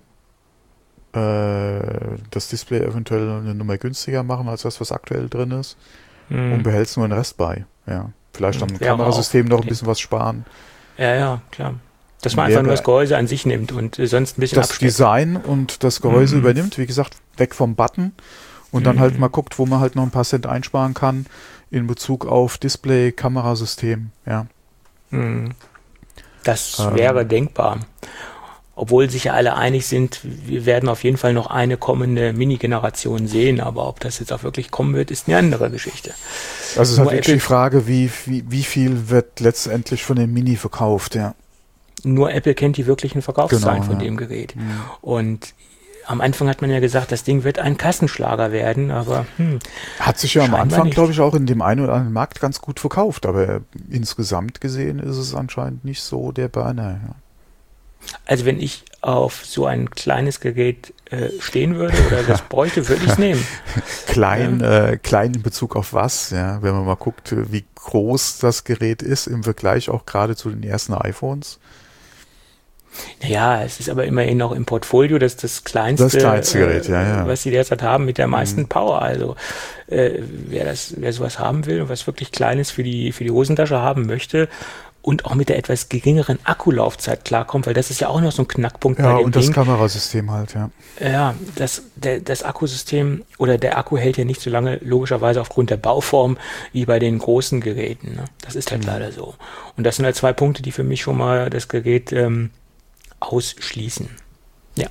äh, das Display eventuell eine Nummer günstiger machen als das, was aktuell drin ist, Mhm. und behältst nur den Rest bei. Ja. Vielleicht am Wäre Kamerasystem auch- noch ein bisschen was sparen. Ja, ja, klar. Dass man Wäre- einfach nur das Gehäuse an sich nimmt und äh, sonst ein bisschen Das absteckt. Design und das Gehäuse Mhm. übernimmt, wie gesagt, weg vom Button und dann Mhm. halt mal guckt, wo man halt noch ein paar Cent einsparen kann in Bezug auf Display, Kamerasystem. Ja. Mhm. Das Ähm. wäre denkbar. Obwohl sich ja alle einig sind, wir werden auf jeden Fall noch eine kommende Mini-Generation sehen, aber ob das jetzt auch wirklich kommen wird, ist eine andere Geschichte. Also es ist Nur halt wirklich Apple- die Frage, wie, wie, wie viel wird letztendlich von dem Mini verkauft, ja. Nur Apple kennt die wirklichen Verkaufszahlen Genau, von ja. dem Gerät. Mhm. Und am Anfang hat man ja gesagt, das Ding wird ein Kassenschlager werden, aber hm, Hat sich ja am Scheinbar Anfang, nicht. glaube ich, auch in dem einen oder anderen Markt ganz gut verkauft, aber insgesamt gesehen ist es anscheinend nicht so der Burner. Ja. also wenn ich auf so ein kleines Gerät äh, stehen würde oder das bräuchte, würde ich es nehmen. Klein, äh, klein in Bezug auf was, ja, wenn man mal guckt, wie groß das Gerät ist im Vergleich auch gerade zu den ersten iPhones. Ja, es ist aber immerhin noch im Portfolio das das kleinste, Das kleinste Gerät, ja, ja. was sie derzeit haben mit der meisten Mhm. Power. Also äh, wer das, wer sowas haben will und was wirklich Kleines für die für die Hosentasche haben möchte und auch mit der etwas geringeren Akkulaufzeit klarkommt, weil das ist ja auch noch so ein Knackpunkt Ja, bei dem und das Ding. Kamerasystem halt, ja. Ja, das, der, das Akkusystem oder der Akku hält ja nicht so lange, logischerweise aufgrund der Bauform, wie bei den großen Geräten. Ne? Das ist halt Mhm. leider so. Und das sind halt zwei Punkte, die für mich schon mal das Gerät ähm, ausschließen. Ja.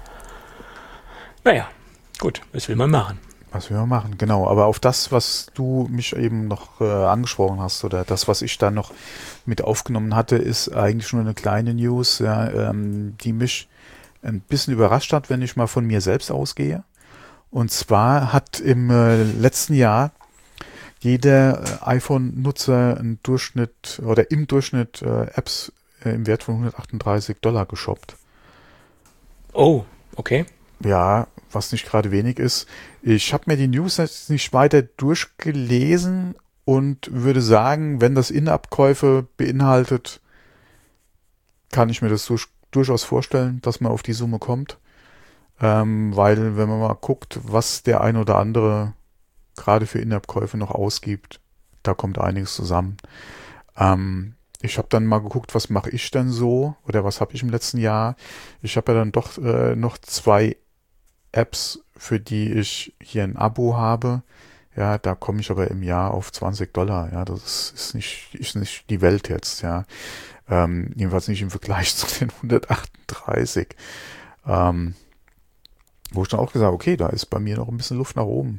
Naja, gut, was will man machen? Was wir machen, genau. Aber auf das, was du mich eben noch äh, angesprochen hast oder das, was ich dann noch mit aufgenommen hatte, ist eigentlich nur eine kleine News, ja, ähm, die mich ein bisschen überrascht hat, wenn ich mal von mir selbst ausgehe. Und zwar hat im äh, letzten Jahr jeder äh, iPhone-Nutzer einen Durchschnitt oder im Durchschnitt äh, Apps äh, im Wert von hundertachtunddreißig Dollar geshoppt. Oh, okay. Ja, was nicht gerade wenig ist. Ich habe mir die News jetzt nicht weiter durchgelesen und würde sagen, wenn das In-App-Käufe beinhaltet, kann ich mir das durch, durchaus vorstellen, dass man auf die Summe kommt. Ähm, weil, wenn man mal guckt, was der ein oder andere gerade für In-App-Käufe noch ausgibt, da kommt einiges zusammen. Ähm, ich habe dann mal geguckt, was mache ich denn so oder was habe ich im letzten Jahr. Ich habe ja dann doch äh, noch zwei Apps, für die ich hier ein Abo habe. Ja, da komme ich aber im Jahr auf zwanzig Dollar. Ja, das ist, ist nicht, ist nicht die Welt jetzt, ja. Ähm, jedenfalls nicht im Vergleich zu den hundertachtunddreißig. Ähm, wo ich dann auch gesagt habe, okay, da ist bei mir noch ein bisschen Luft nach oben.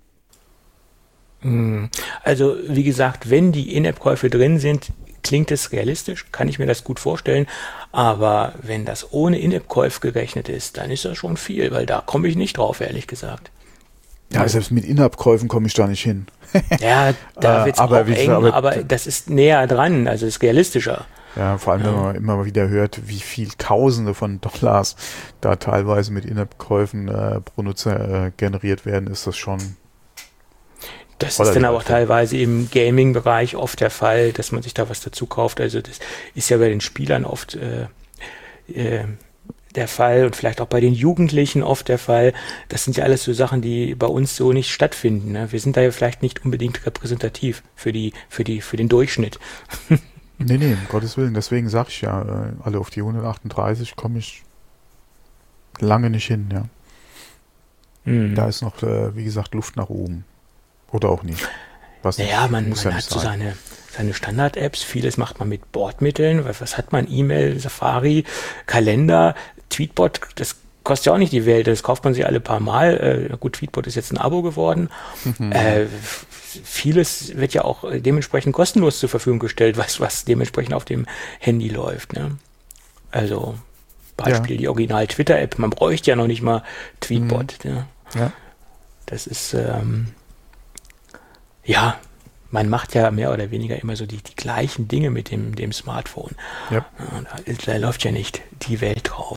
Hm. Also, wie gesagt, wenn die In-App-Käufe drin sind, klingt es realistisch, kann ich mir das gut vorstellen. Aber wenn das ohne In-App-Käufe gerechnet ist, dann ist das schon viel, weil da komme ich nicht drauf, ehrlich gesagt. Ja, selbst mit In-App-Käufen komme ich da nicht hin. Ja, da Äh, wird es aber auch wie eng, gesagt, aber- aber das ist näher dran, also ist realistischer. Ja, vor allem, wenn man immer mal wieder hört, wie viel Tausende von Dollars da teilweise mit In-App-Käufen äh, pro Nutzer äh, generiert werden, ist das schon. Das Voller ist dann aber auch Leistung. teilweise im Gaming-Bereich oft der Fall, dass man sich da was dazu kauft. Also das ist ja bei den Spielern oft äh, äh, der Fall und vielleicht auch bei den Jugendlichen oft der Fall. Das sind ja alles so Sachen, die bei uns so nicht stattfinden. Ne? Wir sind da ja vielleicht nicht unbedingt repräsentativ für die, für die, für den Durchschnitt. Nee, nee, um Gottes Willen. Deswegen sage ich ja, äh, alle auf die hundertachtunddreißig komme ich lange nicht hin, ja. Hm. Da ist noch, äh, wie gesagt, Luft nach oben. Oder auch nicht. Was nicht, Naja, man, muss man ja hat nicht so sein. seine, seine Standard-Apps. Vieles macht man mit Bordmitteln. Was, was hat man? E-Mail, Safari, Kalender, Tweetbot. Das kostet ja auch nicht die Welt, das kauft man sich alle paar Mal. Äh, gut, Tweetbot ist jetzt ein Abo geworden. Mhm. Äh, vieles wird ja auch dementsprechend kostenlos zur Verfügung gestellt, was, was dementsprechend auf dem Handy läuft. Ne? Also Beispiel ja. die Original-Twitter-App, man bräuchte ja noch nicht mal Tweetbot. Mhm. Ne? Ja. Das ist, ähm, ja, man macht ja mehr oder weniger immer so die, die gleichen Dinge mit dem, dem Smartphone. Ja. Da, da läuft ja nicht die Welt drauf.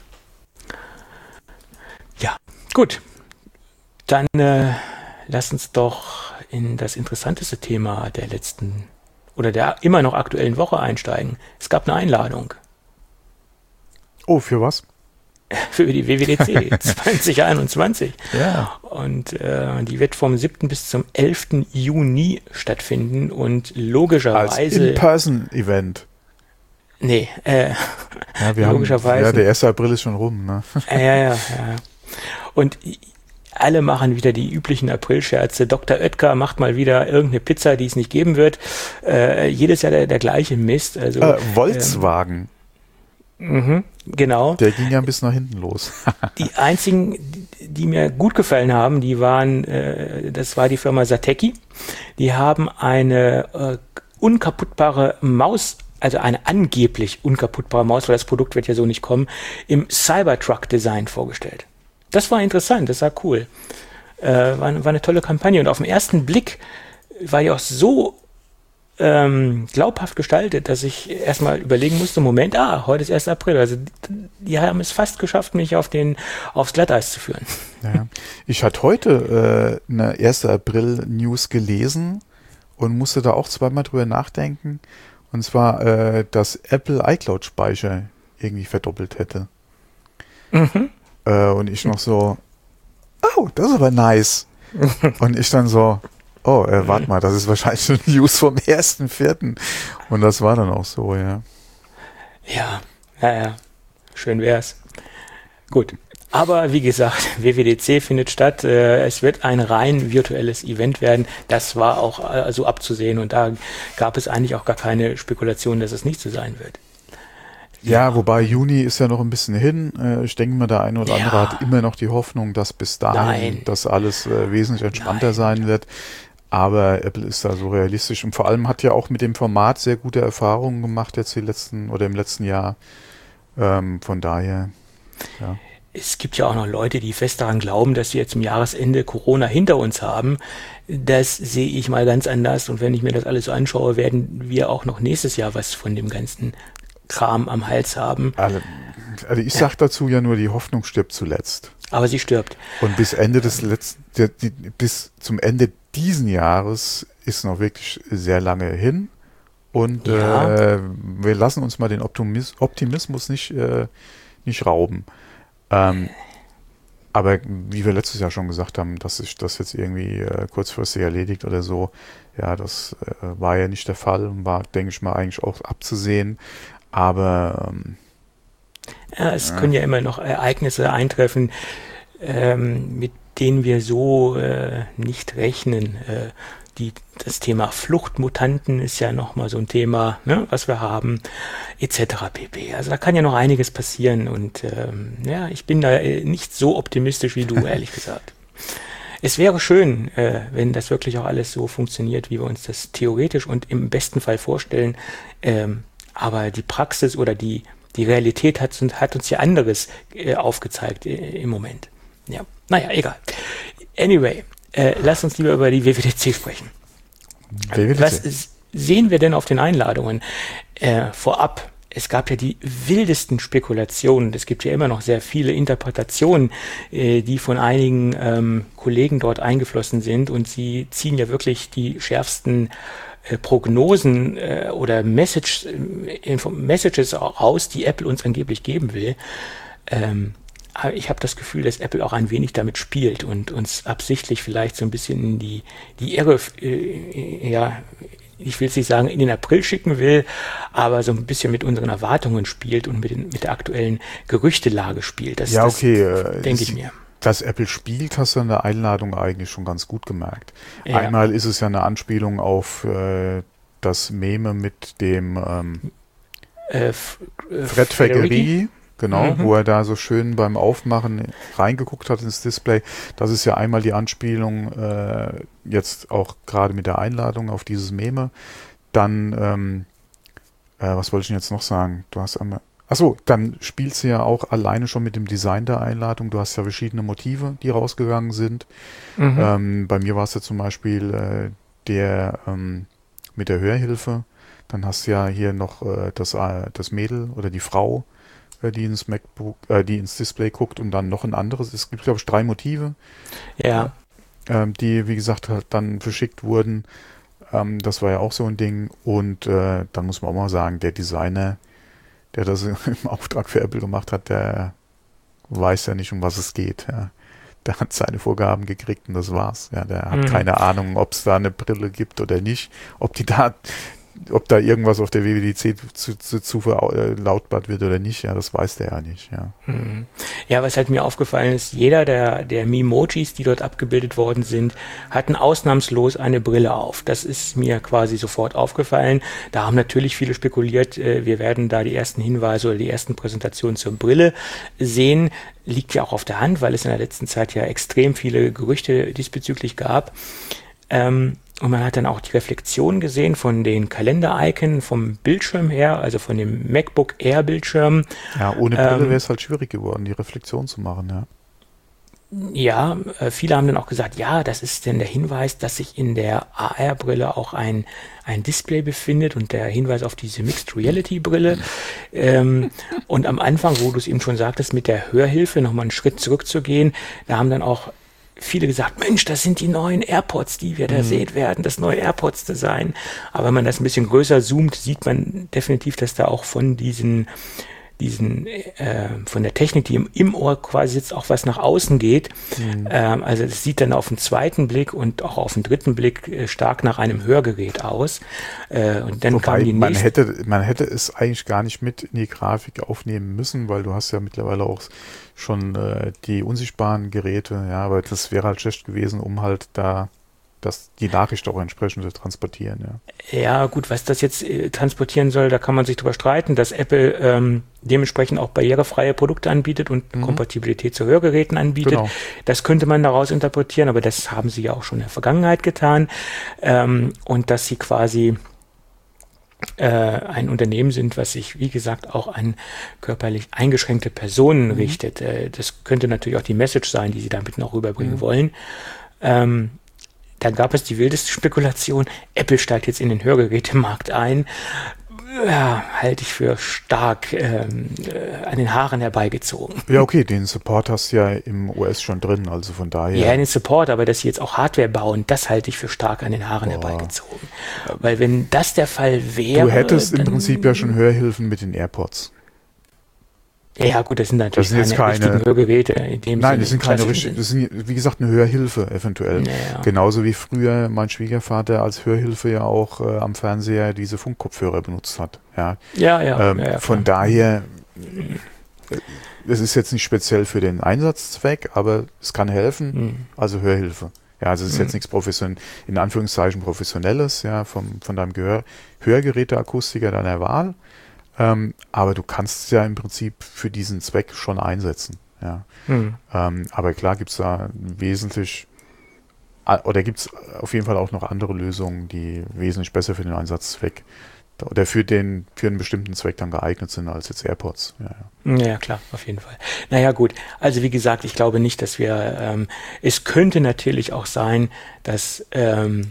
Ja, gut. Dann äh, lass uns doch in das interessanteste Thema der letzten oder der immer noch aktuellen Woche einsteigen. Es gab eine Einladung. Oh, für was? Für die W W D C zwanzig einundzwanzig. Ja. Und äh, die wird vom siebten bis zum elften Juni stattfinden und logischerweise... Als In-Person-Event. Nee, äh, ja, wir logischerweise... Haben, ja, der erste April ist schon rum, ne? Ja, ja, ja. Und alle machen wieder die üblichen Aprilscherze. Doktor Oetker macht mal wieder irgendeine Pizza, die es nicht geben wird. Äh, jedes Jahr der, der gleiche Mist. Also, äh, Volkswagen. Ähm, Mhm, genau. Der ging ja ein bisschen nach hinten los. Die einzigen, die, die mir gut gefallen haben, die waren, äh, das war die Firma Satechi. Die haben eine äh, unkaputtbare Maus, also eine angeblich unkaputtbare Maus, weil das Produkt wird ja so nicht kommen, im Cybertruck-Design vorgestellt. Das war interessant, das war cool. Äh, war, war eine tolle Kampagne und auf den ersten Blick war die auch so Ähm, glaubhaft gestaltet, dass ich erstmal überlegen musste, Moment, ah, heute ist erster April, also die, die haben es fast geschafft, mich auf den, aufs Glatteis zu führen. Ja. Ich hatte heute äh, eine erste April-News gelesen und musste da auch zweimal drüber nachdenken, und zwar, äh, dass Apple iCloud-Speicher irgendwie verdoppelt hätte. Mhm. Äh, und ich noch so, oh, das ist aber nice. Und ich dann so, oh, äh, warte mal, das ist wahrscheinlich eine News vom ersten vierten Und das war dann auch so, ja. Ja, naja, schön wär's. Gut, aber wie gesagt, W W D C findet statt. Äh, es wird ein rein virtuelles Event werden. Das war auch äh, so abzusehen und da gab es eigentlich auch gar keine Spekulation, dass es nicht so sein wird. Ja, ja, wobei Juni ist ja noch ein bisschen hin. Äh, ich denke mal, der eine oder andere ja. hat immer noch die Hoffnung, dass bis dahin Nein. das alles äh, wesentlich entspannter Nein. sein wird. Aber Apple ist da so realistisch und vor allem hat ja auch mit dem Format sehr gute Erfahrungen gemacht jetzt die letzten oder im letzten Jahr. Ähm, von daher, ja. Es gibt ja auch noch Leute, die fest daran glauben, dass wir jetzt zum Jahresende Corona hinter uns haben. Das sehe ich mal ganz anders. Und wenn ich mir das alles so anschaue, werden wir auch noch nächstes Jahr was von dem ganzen Kram am Hals haben. Also, also ich sage dazu ja nur, die Hoffnung stirbt zuletzt. Aber sie stirbt. Und bis Ende des letzten, die, die, bis zum Ende diesen Jahres ist noch wirklich sehr lange hin. Und ja. äh, wir lassen uns mal den Optimis- Optimismus nicht, äh, nicht rauben. Ähm, aber wie wir letztes Jahr schon gesagt haben, dass sich das jetzt irgendwie äh, kurzfristig erledigt oder so, ja, das äh, war ja nicht der Fall und war, denke ich mal, eigentlich auch abzusehen. Aber ähm, ja, es äh, können ja immer noch Ereignisse eintreffen, ähm, mit denen wir so äh, nicht rechnen. Äh, die, das Thema Fluchtmutanten ist ja nochmal so ein Thema, ne, was wir haben, et cetera pp. Also da kann ja noch einiges passieren und ähm, ja, ich bin da nicht so optimistisch wie du, ehrlich gesagt. Es wäre schön, äh, wenn das wirklich auch alles so funktioniert, wie wir uns das theoretisch und im besten Fall vorstellen. Ähm, aber die Praxis oder die, die Realität hat, hat uns ja anderes äh, aufgezeigt äh, im Moment. Ja, naja, egal. Anyway, äh, lass uns lieber über die W W D C sprechen. W W D C. Was sehen wir denn auf den Einladungen? Äh, vorab, es gab ja die wildesten Spekulationen. Es gibt ja immer noch sehr viele Interpretationen, äh, die von einigen ähm, Kollegen dort eingeflossen sind. Und sie ziehen ja wirklich die schärfsten äh, Prognosen äh, oder Message, äh, Messages raus, die Apple uns angeblich geben will. Ähm, Aber ich habe das Gefühl, dass Apple auch ein wenig damit spielt und uns absichtlich vielleicht so ein bisschen in die, die Irre, äh, ja, ich will es nicht sagen, in den April schicken will, aber so ein bisschen mit unseren Erwartungen spielt und mit, den, mit der aktuellen Gerüchtelage spielt. Das, ja, okay. Das denke ich mir. Dass Apple spielt, hast du in der Einladung eigentlich schon ganz gut gemerkt. Ja. Einmal ist es ja eine Anspielung auf äh, das Meme mit dem ähm, äh, F- äh, Fred Federighi. genau, Mhm. wo er da so schön beim Aufmachen reingeguckt hat ins Display. Das ist ja einmal die Anspielung, äh, jetzt auch gerade mit der Einladung auf dieses Meme. Dann, ähm, äh, was wollte ich denn jetzt noch sagen? Du hast einmal, achso, dann spielst du ja auch alleine schon mit dem Design der Einladung. Du hast ja verschiedene Motive, die rausgegangen sind. Mhm. Ähm, bei mir war es ja zum Beispiel äh, der ähm, mit der Hörhilfe. Dann hast du ja hier noch äh, das, äh, das Mädel oder die Frau, äh, die ins MacBook, äh, die ins Display guckt und dann noch ein anderes. Es gibt, glaube ich, drei Motive, Ja. ähm, die, wie gesagt, halt dann verschickt wurden. Ähm, das war ja auch so ein Ding. Und äh, dann muss man auch mal sagen, der Designer, der das im Auftrag für Apple gemacht hat, der weiß ja nicht, um was es geht. Ja. Der hat seine Vorgaben gekriegt und das war's. Ja, der hat Mhm. keine Ahnung, ob es da eine Brille gibt oder nicht, ob die da ob da irgendwas auf der W W D C zu, zu, zu verlautbart wird oder nicht, ja, das weiß der ja nicht, ja. Mhm. Ja, was halt mir aufgefallen ist, jeder der, der Memojis, die dort abgebildet worden sind, hatten ausnahmslos eine Brille auf. Das ist mir quasi sofort aufgefallen. Da haben natürlich viele spekuliert, äh, wir werden da die ersten Hinweise oder die ersten Präsentationen zur Brille sehen. Liegt ja auch auf der Hand, weil es in der letzten Zeit ja extrem viele Gerüchte diesbezüglich gab. Ähm, Und man hat dann auch die Reflexion gesehen von den Kalender-Icon vom Bildschirm her, also von dem MacBook Air-Bildschirm. Ja, ohne Brille Ähm, wäre es halt schwierig geworden, die Reflexion zu machen, ja. Ja, äh, viele haben dann auch gesagt, ja, das ist denn der Hinweis, dass sich in der A R-Brille auch ein, ein Display befindet und der Hinweis auf diese Mixed Reality-Brille. Ähm, und am Anfang, wo du es eben schon sagtest, mit der Hörhilfe nochmal einen Schritt zurückzugehen, da haben dann auch viele gesagt, Mensch, das sind die neuen AirPods, die wir da sehen werden, das neue AirPods-Design. Aber wenn man das ein bisschen größer zoomt, sieht man definitiv, dass da auch von diesen, diesen äh, von der Technik, die im, im Ohr quasi sitzt, auch was nach außen geht. Mhm. Ähm, also das sieht dann auf den zweiten Blick und auch auf den dritten Blick äh, stark nach einem Hörgerät aus. Äh, und dann Wobei, kam die man nächste. hätte, man hätte es eigentlich gar nicht mit in die Grafik aufnehmen müssen, weil du hast ja mittlerweile auch schon äh, die unsichtbaren Geräte, ja, aber das wäre halt schlecht gewesen, um halt da das, die Nachricht auch entsprechend zu transportieren, ja. Ja, gut, was das jetzt äh, transportieren soll, da kann man sich drüber streiten, dass Apple ähm, dementsprechend auch barrierefreie Produkte anbietet und Mhm. Kompatibilität zu Hörgeräten anbietet. Genau. Das könnte man daraus interpretieren, aber das haben sie ja auch schon in der Vergangenheit getan. Ähm, und dass sie quasi äh, ein Unternehmen sind, was sich, wie gesagt, auch an körperlich eingeschränkte Personen richtet. Äh, das könnte natürlich auch die Message sein, die sie damit noch rüberbringen Mhm. wollen. Ähm, Dann gab es die wildeste Spekulation, Apple steigt jetzt in den Hörgerätemarkt ein. Ja, halte ich für stark ähm, äh, an den Haaren herbeigezogen. Ja, okay, den Support hast du ja im O S schon drin, also von daher. Ja, in den Support, aber dass sie jetzt auch Hardware bauen, das halte ich für stark an den Haaren Boah. herbeigezogen. Weil wenn das der Fall wäre... Du hättest im dann- Prinzip ja schon Hörhilfen mit den AirPods. Ja gut, das sind natürlich Das sind jetzt keine keine- richtigen Hörgeräte. In dem Nein, Sinne, das sind im keine klassischen richtigen, das sind, wie gesagt, eine Hörhilfe eventuell. Sinn. Ja, ja. Genauso wie früher mein Schwiegervater als Hörhilfe ja auch äh, am Fernseher diese Funkkopfhörer benutzt hat. Ja, Ja, ja. ähm, ja, ja, von klar. daher, äh, es ist jetzt nicht speziell für den Einsatzzweck, aber es kann helfen, Hm. also Hörhilfe. Ja, also es ist Mhm. jetzt nichts profession in Anführungszeichen Professionelles, ja, vom, von deinem Gehör Hörgeräteakustiker deiner Wahl. Ähm, aber du kannst es ja im Prinzip für diesen Zweck schon einsetzen. Ja. Hm. Ähm, aber klar gibt es da wesentlich, a- oder gibt es auf jeden Fall auch noch andere Lösungen, die wesentlich besser für den Einsatzzweck oder für den für einen bestimmten Zweck dann geeignet sind als jetzt AirPods. Ja, ja. Ja, klar, auf jeden Fall. Naja, gut. Also wie gesagt, ich glaube nicht, dass wir, ähm, es könnte natürlich auch sein, dass, ähm,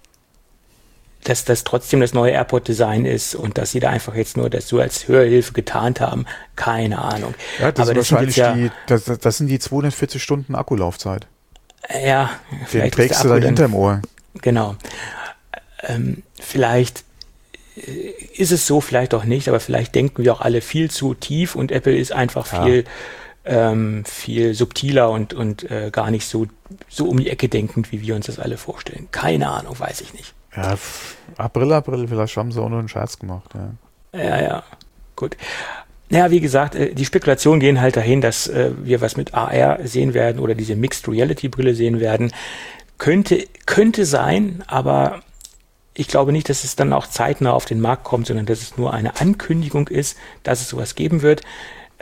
dass das trotzdem das neue AirPod-Design ist und dass sie da einfach jetzt nur das so als Hörhilfe getarnt haben. Keine Ahnung. Ja, das Aber ist das sind wahrscheinlich jetzt ja- die, das, das- das sind die zweihundertvierzig Stunden Akkulaufzeit. Ja, Den vielleicht ist trägst der du da Akku dann- hinterm Ohr. Genau. Ähm, vielleicht äh, ist es so, vielleicht auch nicht, aber vielleicht denken wir auch alle viel zu tief und Apple ist einfach Ja. viel, ähm, viel subtiler und, und äh, gar nicht so, so um die Ecke denkend, wie wir uns das alle vorstellen. Keine Ahnung, weiß ich nicht. Ja, pff, April, April, vielleicht haben sie auch nur einen Scherz gemacht. Ja. Ja, ja, gut. Ja, wie gesagt, äh, die Spekulationen gehen halt dahin, dass äh, wir was mit A R sehen werden oder diese Mixed Reality Brille sehen werden. Könnte, könnte sein, aber ich glaube nicht, dass es dann auch zeitnah auf den Markt kommt, sondern dass es nur eine Ankündigung ist, dass es sowas geben wird.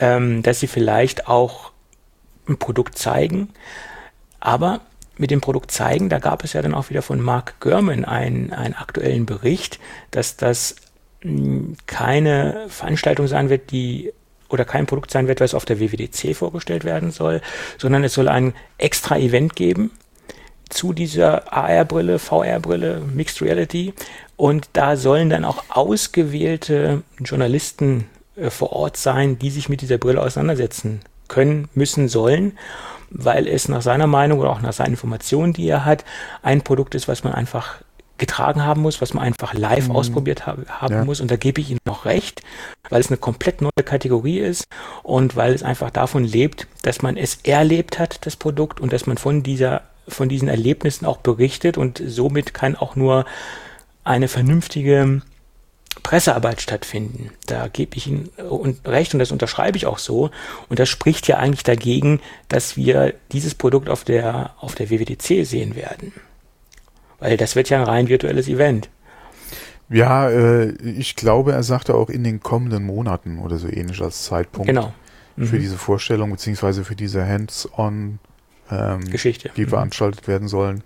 ähm, dass sie vielleicht auch ein Produkt zeigen, aber mit dem Produkt zeigen, da gab es ja dann auch wieder von Mark Gurman einen, einen aktuellen Bericht, dass das mh, keine Veranstaltung sein wird, die oder kein Produkt sein wird, was auf der W W D C vorgestellt werden soll, sondern es soll ein extra Event geben zu dieser A R-Brille, V R-Brille, Mixed Reality, und da sollen dann auch ausgewählte Journalisten äh, vor Ort sein, die sich mit dieser Brille auseinandersetzen können, müssen, sollen, weil es nach seiner Meinung oder auch nach seinen Informationen, die er hat, ein Produkt ist, was man einfach getragen haben muss, was man einfach live mhm. ausprobiert ha- haben ja. muss. Und da gebe ich Ihnen noch recht, weil es eine komplett neue Kategorie ist und weil es einfach davon lebt, dass man es erlebt hat, das Produkt, und dass man von dieser, von diesen Erlebnissen auch berichtet, und somit kann auch nur eine vernünftige Pressearbeit stattfinden. Da gebe ich Ihnen recht und das unterschreibe ich auch so. Und das spricht ja eigentlich dagegen, dass wir dieses Produkt auf der, auf der W W D C sehen werden. Weil das wird ja ein rein virtuelles Event. Ja, äh, ich glaube, er sagte auch in den kommenden Monaten oder so ähnlich als Zeitpunkt. Genau. Mhm. Für diese Vorstellung beziehungsweise für diese Hands-on ähm, Geschichte, die mhm. veranstaltet werden sollen.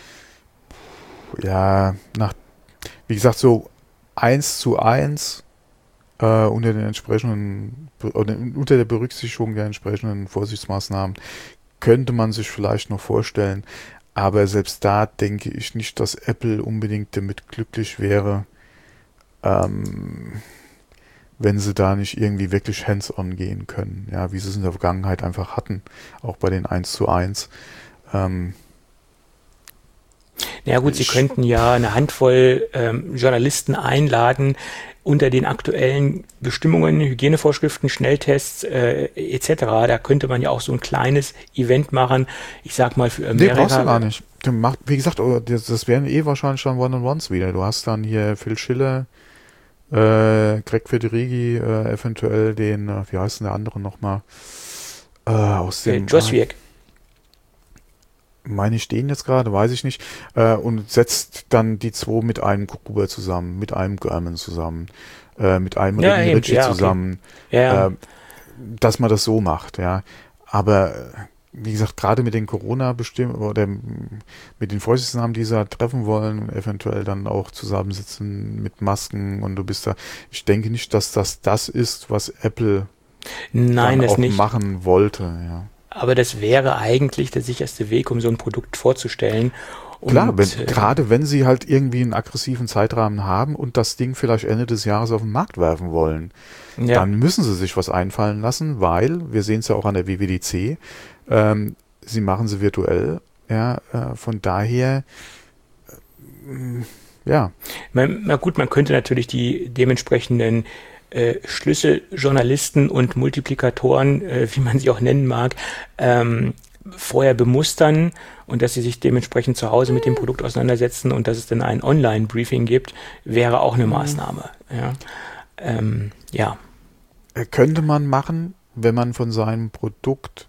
Ja, nach, wie gesagt, so eins zu eins äh, unter den entsprechenden, oder unter der Berücksichtigung der entsprechenden Vorsichtsmaßnahmen könnte man sich vielleicht noch vorstellen. Aber selbst da denke ich nicht, dass Apple unbedingt damit glücklich wäre, ähm, wenn sie da nicht irgendwie wirklich hands-on gehen können. Ja, wie sie es in der Vergangenheit einfach hatten, auch bei den eins zu eins. Ähm, Ja gut, Sie könnten ja eine Handvoll ähm, Journalisten einladen, unter den aktuellen Bestimmungen, Hygienevorschriften, Schnelltests äh, et cetera. Da könnte man ja auch so ein kleines Event machen. Ich sag mal für Amerika. Nee, brauchst du gar nicht. Du mach, wie gesagt, das, das wären eh wahrscheinlich schon One-on-Ones wieder. Du hast dann hier Phil Schiller, äh, Greg Federighi, äh, eventuell den, äh, wie heißt denn der andere nochmal? Äh, aus dem... Äh, Joswiak. Meine ich den jetzt gerade, weiß ich nicht, äh, und setzt dann die zwei mit einem Gruber zusammen, mit einem Gurman zusammen, äh, mit einem ja, René Ritchie ja, zusammen, okay. ja. äh, dass man das so macht, ja. Aber wie gesagt, gerade mit den Corona-Bestimmungen oder mit den Vorsichtsmaßnahmen, die sie da treffen wollen, eventuell dann auch zusammensitzen mit Masken und du bist da. Ich denke nicht, dass das das ist, was Apple Nein, dann auch nicht. machen wollte, ja. Aber das wäre eigentlich der sicherste Weg, um so ein Produkt vorzustellen. Und, Klar, wenn, äh, gerade wenn sie halt irgendwie einen aggressiven Zeitrahmen haben und das Ding vielleicht Ende des Jahres auf den Markt werfen wollen, ja. dann müssen sie sich was einfallen lassen, weil, wir sehen es ja auch an der W W D C, ähm, sie machen sie virtuell, ja, äh, von daher, äh, ja. Man, na gut, man könnte natürlich die dementsprechenden Äh, Schlüsseljournalisten und Multiplikatoren, äh, wie man sie auch nennen mag, ähm, vorher bemustern und dass sie sich dementsprechend zu Hause mit dem Produkt auseinandersetzen und dass es dann ein Online-Briefing gibt, wäre auch eine Maßnahme. Ja. Ähm, ja. Könnte man machen, wenn man von seinem Produkt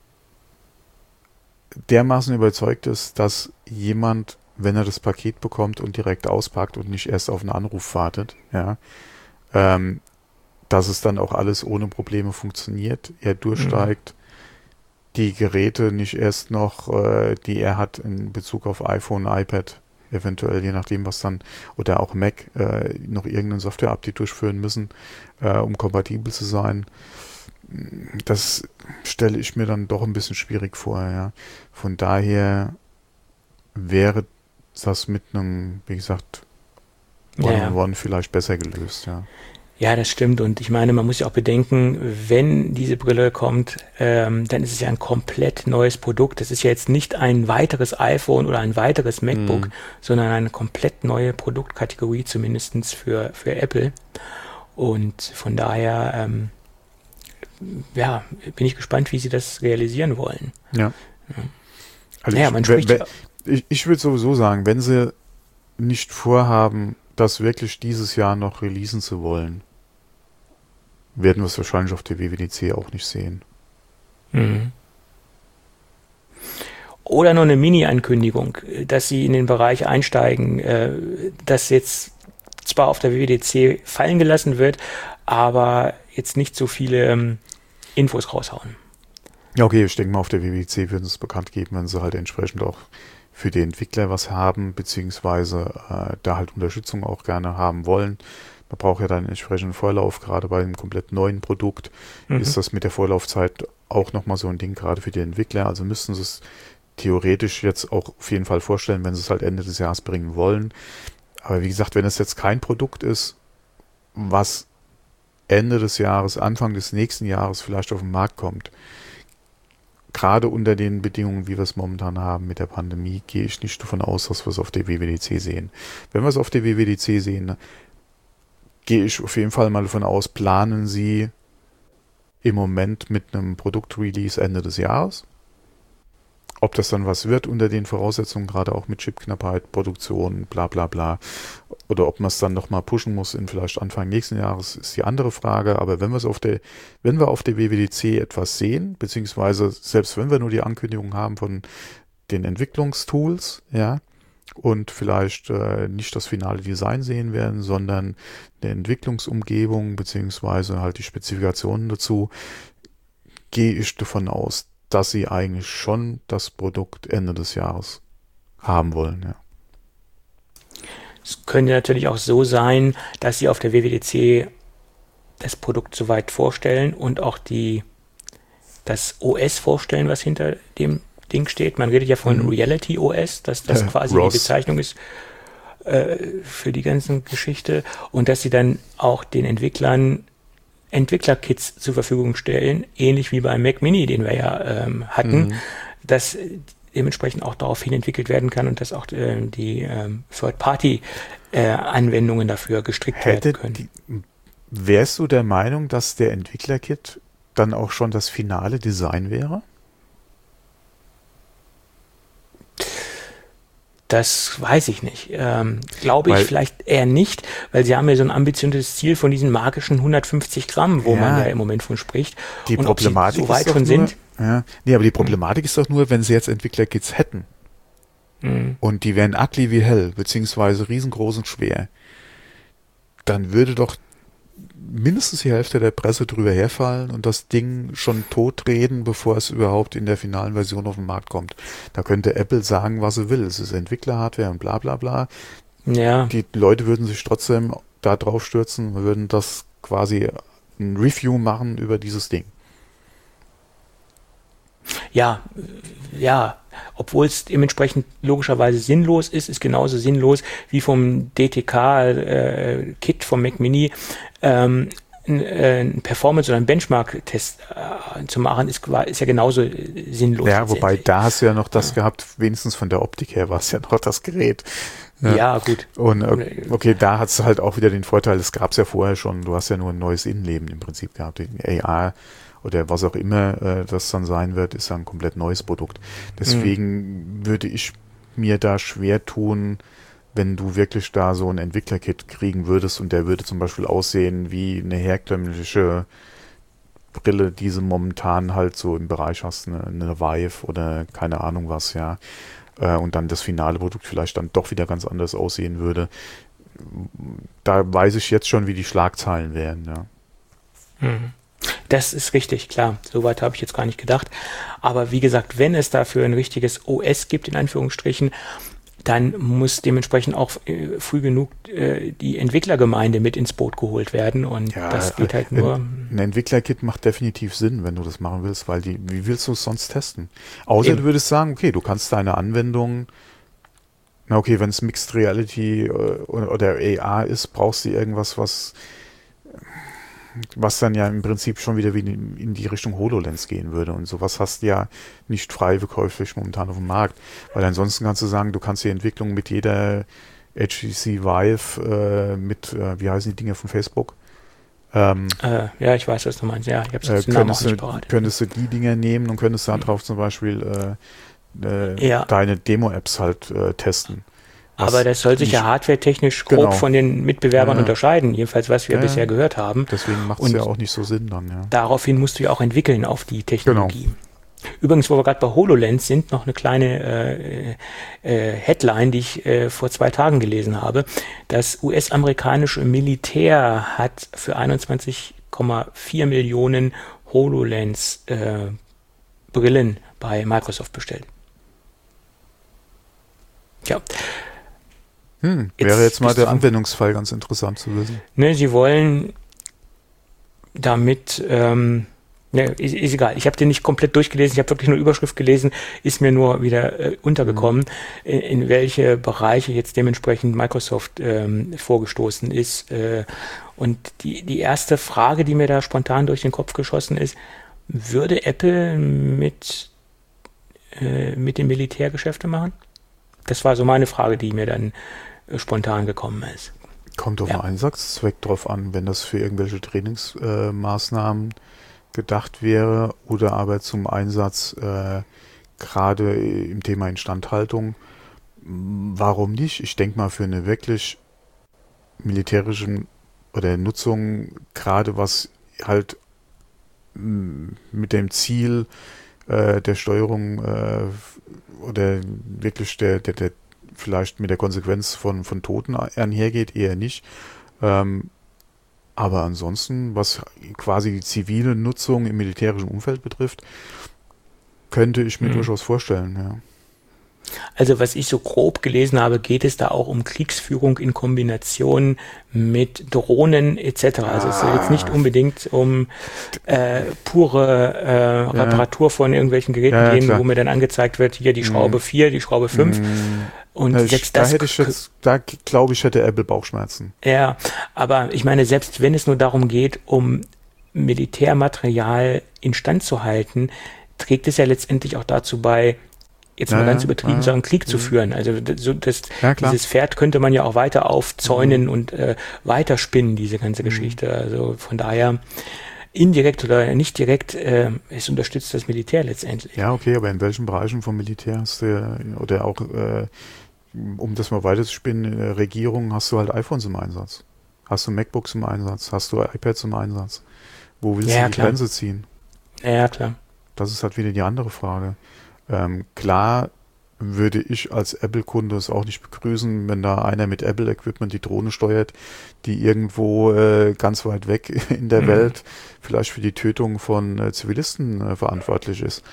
dermaßen überzeugt ist, dass jemand, wenn er das Paket bekommt und direkt auspackt und nicht erst auf einen Anruf wartet, ja, Ähm, dass es dann auch alles ohne Probleme funktioniert, er durchsteigt, mhm. die Geräte nicht erst noch, äh, die er hat in Bezug auf iPhone, iPad, eventuell, je nachdem was dann, oder auch Mac, äh, noch irgendein Software-Update durchführen müssen, äh, um kompatibel zu sein. Das stelle ich mir dann doch ein bisschen schwierig vor, ja. Von daher wäre das mit einem, wie gesagt, One-on-One ja. vielleicht besser gelöst, ja. Ja, das stimmt. Und ich meine, man muss ja auch bedenken, wenn diese Brille kommt, ähm, dann ist es ja ein komplett neues Produkt. Das ist ja jetzt nicht ein weiteres iPhone oder ein weiteres MacBook, mhm. sondern eine komplett neue Produktkategorie, zumindest für, für Apple. Und von daher, ähm, ja, bin ich gespannt, wie sie das realisieren wollen. Ja. ja. Also naja, ich, man spricht wenn, ich, ich würde sowieso sagen, wenn sie nicht vorhaben, das wirklich dieses Jahr noch releasen zu wollen, werden wir es wahrscheinlich auf der W W D C auch nicht sehen. Mhm. Oder nur eine Mini-Ankündigung, dass sie in den Bereich einsteigen, äh, das jetzt zwar auf der W W D C fallen gelassen wird, aber jetzt nicht so viele ähm, Infos raushauen. Ja, okay, ich denke mal, auf der W W D C würden sie es bekannt geben, wenn sie halt entsprechend auch für die Entwickler was haben, beziehungsweise äh, da halt Unterstützung auch gerne haben wollen. Man braucht ja dann einen entsprechenden Vorlauf, gerade bei einem komplett neuen Produkt mhm. ist das mit der Vorlaufzeit auch nochmal so ein Ding, gerade für die Entwickler. Also müssten sie es theoretisch jetzt auch auf jeden Fall vorstellen, wenn sie es halt Ende des Jahres bringen wollen. Aber wie gesagt, wenn es jetzt kein Produkt ist, was Ende des Jahres, Anfang des nächsten Jahres vielleicht auf den Markt kommt, gerade unter den Bedingungen, wie wir es momentan haben mit der Pandemie, gehe ich nicht davon aus, dass wir es auf der W W D C sehen. Wenn wir es auf der W W D C sehen, gehe ich auf jeden Fall mal davon aus, planen sie im Moment mit einem Produktrelease Ende des Jahres. Ob das dann was wird unter den Voraussetzungen, gerade auch mit Chipknappheit, Produktion, bla bla bla, oder ob man es dann nochmal pushen muss in vielleicht Anfang nächsten Jahres, ist die andere Frage. Aber wenn wir es auf der, wenn wir auf der W W D C etwas sehen, beziehungsweise selbst wenn wir nur die Ankündigung haben von den Entwicklungstools, ja, und vielleicht äh, nicht das finale Design sehen werden, sondern eine Entwicklungsumgebung, beziehungsweise halt die Spezifikationen dazu, gehe ich davon aus, dass sie eigentlich schon das Produkt Ende des Jahres haben wollen, ja. Es könnte natürlich auch so sein, dass sie auf der W W D C das Produkt soweit vorstellen und auch die, das O S vorstellen, was hinter dem Ding steht. Man redet ja von mhm. Reality O S, dass das äh, quasi Ross. die Bezeichnung ist äh, für die ganze Geschichte, und dass sie dann auch den Entwicklern Entwicklerkits zur Verfügung stellen, ähnlich wie beim Mac Mini, den wir ja ähm, hatten, mhm. dass dementsprechend auch daraufhin entwickelt werden kann und dass auch äh, die ähm, Third-Party-Anwendungen äh, dafür gestrickt Hätte werden können. Die, wärst du der Meinung, dass der Entwicklerkit dann auch schon das finale Design wäre? Das weiß ich nicht. Ähm, glaube ich weil, vielleicht eher nicht, weil sie haben ja so ein ambitioniertes Ziel von diesen magischen hundertfünfzig Gramm, wo ja, man ja im Moment von spricht. Die und Problematik ob sie so weit schon nur, sind. Ja, nee, aber die Problematik hm. ist doch nur, wenn sie jetzt Entwicklerkits hätten hm. und die wären ugly wie hell, beziehungsweise riesengroß und schwer, dann würde doch mindestens die Hälfte der Presse drüber herfallen und das Ding schon totreden, bevor es überhaupt in der finalen Version auf den Markt kommt. Da könnte Apple sagen, was sie will. Es ist Entwicklerhardware und bla bla bla. Ja. Die Leute würden sich trotzdem da drauf stürzen, würden das quasi ein Review machen über dieses Ding. Ja, ja, obwohl es dementsprechend logischerweise sinnlos ist, ist genauso sinnlos wie vom D T K-Kit äh, vom Mac Mini ähm, ein, äh, ein Performance- oder ein Benchmark-Test äh, zu machen, ist, ist ja genauso sinnlos. Ja, wobei da hast du ja noch das ja. gehabt, wenigstens von der Optik her war es ja noch das Gerät. Ja, ja gut. Und okay, da hat es halt auch wieder den Vorteil, es gab es ja vorher schon, du hast ja nur ein neues Innenleben im Prinzip gehabt, A R oder was auch immer äh, das dann sein wird, ist ja ein komplett neues Produkt. Deswegen mhm. würde ich mir da schwer tun, wenn du wirklich da so ein Entwicklerkit kriegen würdest und der würde zum Beispiel aussehen wie eine herkömmliche Brille, die du momentan halt so im Bereich hast, eine, eine Vive oder keine Ahnung was, ja. Äh, und dann das finale Produkt vielleicht dann doch wieder ganz anders aussehen würde. Da weiß ich jetzt schon, wie die Schlagzeilen wären, ja. Mhm. Das ist richtig, klar. Soweit habe ich jetzt gar nicht gedacht. Aber wie gesagt, wenn es dafür ein richtiges O S gibt, in Anführungsstrichen, dann muss dementsprechend auch äh, früh genug äh, die Entwicklergemeinde mit ins Boot geholt werden. Und ja, das geht halt nur. Ein Entwicklerkit macht definitiv Sinn, wenn du das machen willst, weil die, wie willst du es sonst testen? Außer Eben. du würdest sagen, okay, du kannst deine Anwendung, na okay, wenn es Mixed Reality äh, oder A R ist, brauchst du irgendwas, was was dann ja im Prinzip schon wieder wie in die Richtung HoloLens gehen würde. Und sowas hast du ja nicht frei verkäuflich momentan auf dem Markt. Weil ansonsten kannst du sagen, du kannst die Entwicklung mit jeder H T C Vive, äh, mit, äh, wie heißen die Dinge von Facebook? Ähm, äh, ja, ich weiß, was du meinst. Ja, ich habe es äh, könntest, du, könntest du die Dinger nehmen und könntest da drauf zum Beispiel äh, äh, ja. deine Demo-Apps halt äh, testen. Aber das soll sich ja hardware-technisch grob genau. von den Mitbewerbern ja. unterscheiden, jedenfalls was wir ja. bisher gehört haben. Deswegen macht es ja auch nicht so Sinn dann. Ja. Daraufhin musst du ja auch entwickeln auf die Technologie. Genau. Übrigens, wo wir gerade bei HoloLens sind, noch eine kleine äh, äh, Headline, die ich äh, vor zwei Tagen gelesen habe. Das U S-amerikanische Militär hat für einundzwanzig Komma vier Millionen HoloLens äh, Brillen bei Microsoft bestellt. Ja. Hm, wäre jetzt, jetzt mal der Anwendungsfall ganz interessant zu wissen. Ne, sie wollen damit, ähm, ne, ist, ist egal, ich habe den nicht komplett durchgelesen, ich habe wirklich nur Überschrift gelesen, ist mir nur wieder äh, untergekommen, mhm. in, in welche Bereiche jetzt dementsprechend Microsoft ähm, vorgestoßen ist. Äh, und die, die erste Frage, die mir da spontan durch den Kopf geschossen ist, würde Apple mit, äh, mit dem Militär Geschäfte machen? Das war so meine Frage, die mir dann äh, spontan gekommen ist. Kommt auf ja. den Einsatzzweck drauf an, wenn das für irgendwelche Trainingsmaßnahmen äh, gedacht wäre oder aber zum Einsatz äh, gerade im Thema Instandhaltung. Warum nicht? Ich denke mal für eine wirklich militärische oder Nutzung, gerade was halt m, mit dem Ziel äh, der Steuerung äh, oder wirklich der, der, der vielleicht mit der Konsequenz von, von Toten einhergeht, eher nicht. Ähm, aber ansonsten, was quasi die zivile Nutzung im militärischen Umfeld betrifft, könnte ich mir mhm. durchaus vorstellen, ja. Also was ich so grob gelesen habe, geht es da auch um Kriegsführung in Kombination mit Drohnen et cetera. Also es ist jetzt nicht unbedingt um äh, pure äh, Reparatur ja. von irgendwelchen Geräten ja, ja, gehen, klar. wo mir dann angezeigt wird, hier die Schraube vier, die Schraube fünf. Mm. Und ja, selbst ich, da das hätte ich jetzt, da glaube ich, hätte Apple Bauchschmerzen. Ja, aber ich meine, selbst wenn es nur darum geht, um Militärmaterial instand zu halten, trägt es ja letztendlich auch dazu bei, jetzt ja, mal ganz übertrieben ja, sagen, Krieg ja. zu führen. Also so das, ja, dieses Pferd könnte man ja auch weiter aufzäunen mhm. und äh, weiterspinnen, diese ganze mhm. Geschichte. Also von daher indirekt oder nicht direkt, äh, es unterstützt das Militär letztendlich. Ja, okay, aber in welchen Bereichen vom Militär hast du ja, oder auch, äh, um das mal weiter zu spinnen, äh, Regierungen, hast du halt iPhones im Einsatz. Hast du MacBooks im Einsatz, hast du iPads im Einsatz. Wo willst ja, du die klar. Grenze ziehen? Ja, klar. Das ist halt wieder die andere Frage. Ähm, klar würde ich als Apple-Kunde es auch nicht begrüßen, wenn da einer mit Apple-Equipment die Drohne steuert, die irgendwo äh, ganz weit weg in der mhm. Welt vielleicht für die Tötung von äh, Zivilisten äh, verantwortlich ist.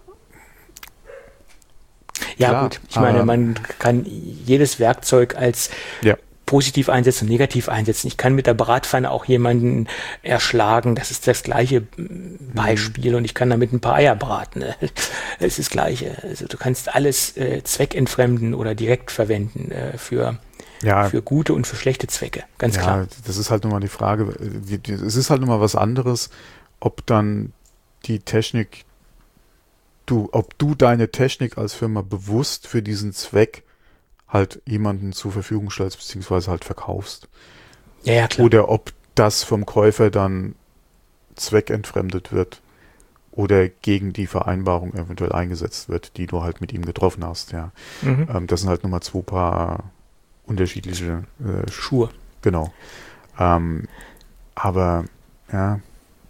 Ja Klar, gut, ich meine, man kann jedes Werkzeug als ja. positiv einsetzen und negativ einsetzen. Ich kann mit der Bratpfanne auch jemanden erschlagen. Das ist das gleiche Beispiel. Mhm. Und ich kann damit ein paar Eier braten. Es ist das Gleiche. Also du kannst alles äh, zweckentfremden oder direkt verwenden äh, für, ja. für gute und für schlechte Zwecke. Ganz ja, klar. Das ist halt nochmal die Frage. Es ist halt nochmal was anderes, ob dann die Technik, du, ob du deine Technik als Firma bewusst für diesen Zweck halt jemanden zur Verfügung stellst, beziehungsweise halt verkaufst. Ja, ja, klar. Oder ob das vom Käufer dann zweckentfremdet wird oder gegen die Vereinbarung eventuell eingesetzt wird, die du halt mit ihm getroffen hast, ja. Mhm. Ähm, das sind halt nochmal zwei paar unterschiedliche äh, Schuhe. Genau. Ähm, aber, ja.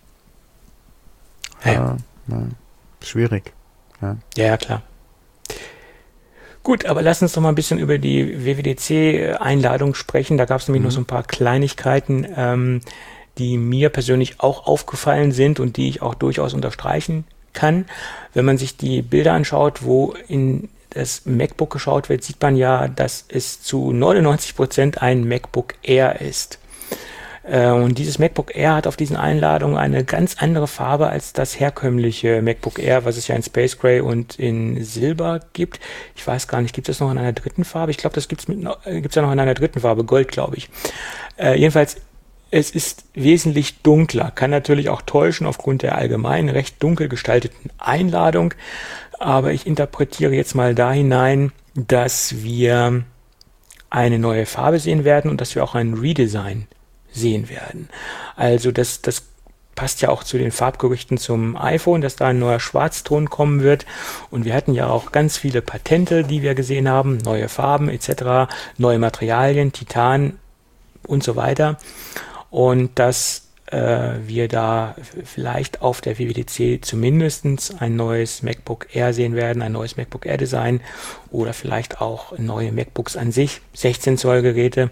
Ja, ja. Äh, ja schwierig. Ja, ja, ja klar. Gut, aber lass uns doch mal ein bisschen über die W W D C-Einladung sprechen. Da gab es nämlich mhm. noch so ein paar Kleinigkeiten, ähm, die mir persönlich auch aufgefallen sind und die ich auch durchaus unterstreichen kann. Wenn man sich die Bilder anschaut, wo in das MacBook geschaut wird, sieht man ja, dass es zu neunundneunzig Prozent ein MacBook Air ist. Und dieses MacBook Air hat auf diesen Einladungen eine ganz andere Farbe als das herkömmliche MacBook Air, was es ja in Space Gray und in Silber gibt. Ich weiß gar nicht, gibt es noch in einer dritten Farbe? Ich glaube, das gibt es gibt's ja noch in einer dritten Farbe, Gold, glaube ich. Äh, jedenfalls, es ist wesentlich dunkler, kann natürlich auch täuschen aufgrund der allgemein recht dunkel gestalteten Einladung. Aber ich interpretiere jetzt mal da hinein, dass wir eine neue Farbe sehen werden und dass wir auch ein Redesign sehen werden. Also das, das passt ja auch zu den Farbgerüchten zum iPhone, dass da ein neuer Schwarzton kommen wird. Und wir hatten ja auch ganz viele Patente, die wir gesehen haben, neue Farben et cetera, neue Materialien, Titan und so weiter. Und dass äh, wir da vielleicht auf der W W D C zumindest ein neues MacBook Air sehen werden, ein neues MacBook Air Design oder vielleicht auch neue MacBooks an sich, sechzehn Zoll Geräte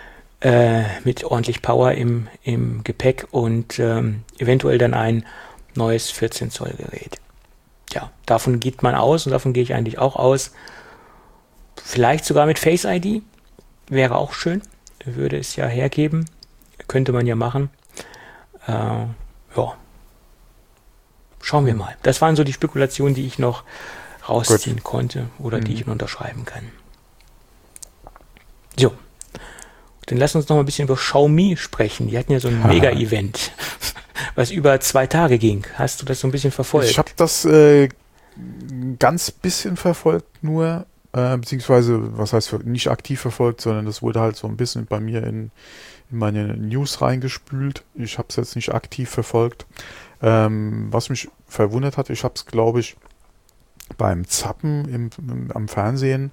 mit ordentlich Power im, im Gepäck und ähm, eventuell dann ein neues vierzehn Zoll Gerät. Ja, davon geht man aus und davon gehe ich eigentlich auch aus. Vielleicht sogar mit Face I D, wäre auch schön, würde es ja hergeben, könnte man ja machen. Äh, ja, schauen wir mal. Das waren so die Spekulationen, die ich noch rausziehen Gut. konnte oder mhm. die ich unterschreiben kann. So, dann lass uns noch mal ein bisschen über Xiaomi sprechen. Die hatten ja so ein Mega-Event, was über zwei Tage ging. Hast du das so ein bisschen verfolgt? Ich habe das äh, ganz bisschen verfolgt nur, äh, beziehungsweise, was heißt nicht aktiv verfolgt, sondern das wurde halt so ein bisschen bei mir in, in meine News reingespült. Ich habe es jetzt nicht aktiv verfolgt. Ähm, was mich verwundert hat, ich habe es, glaube ich, beim Zappen im, im, am Fernsehen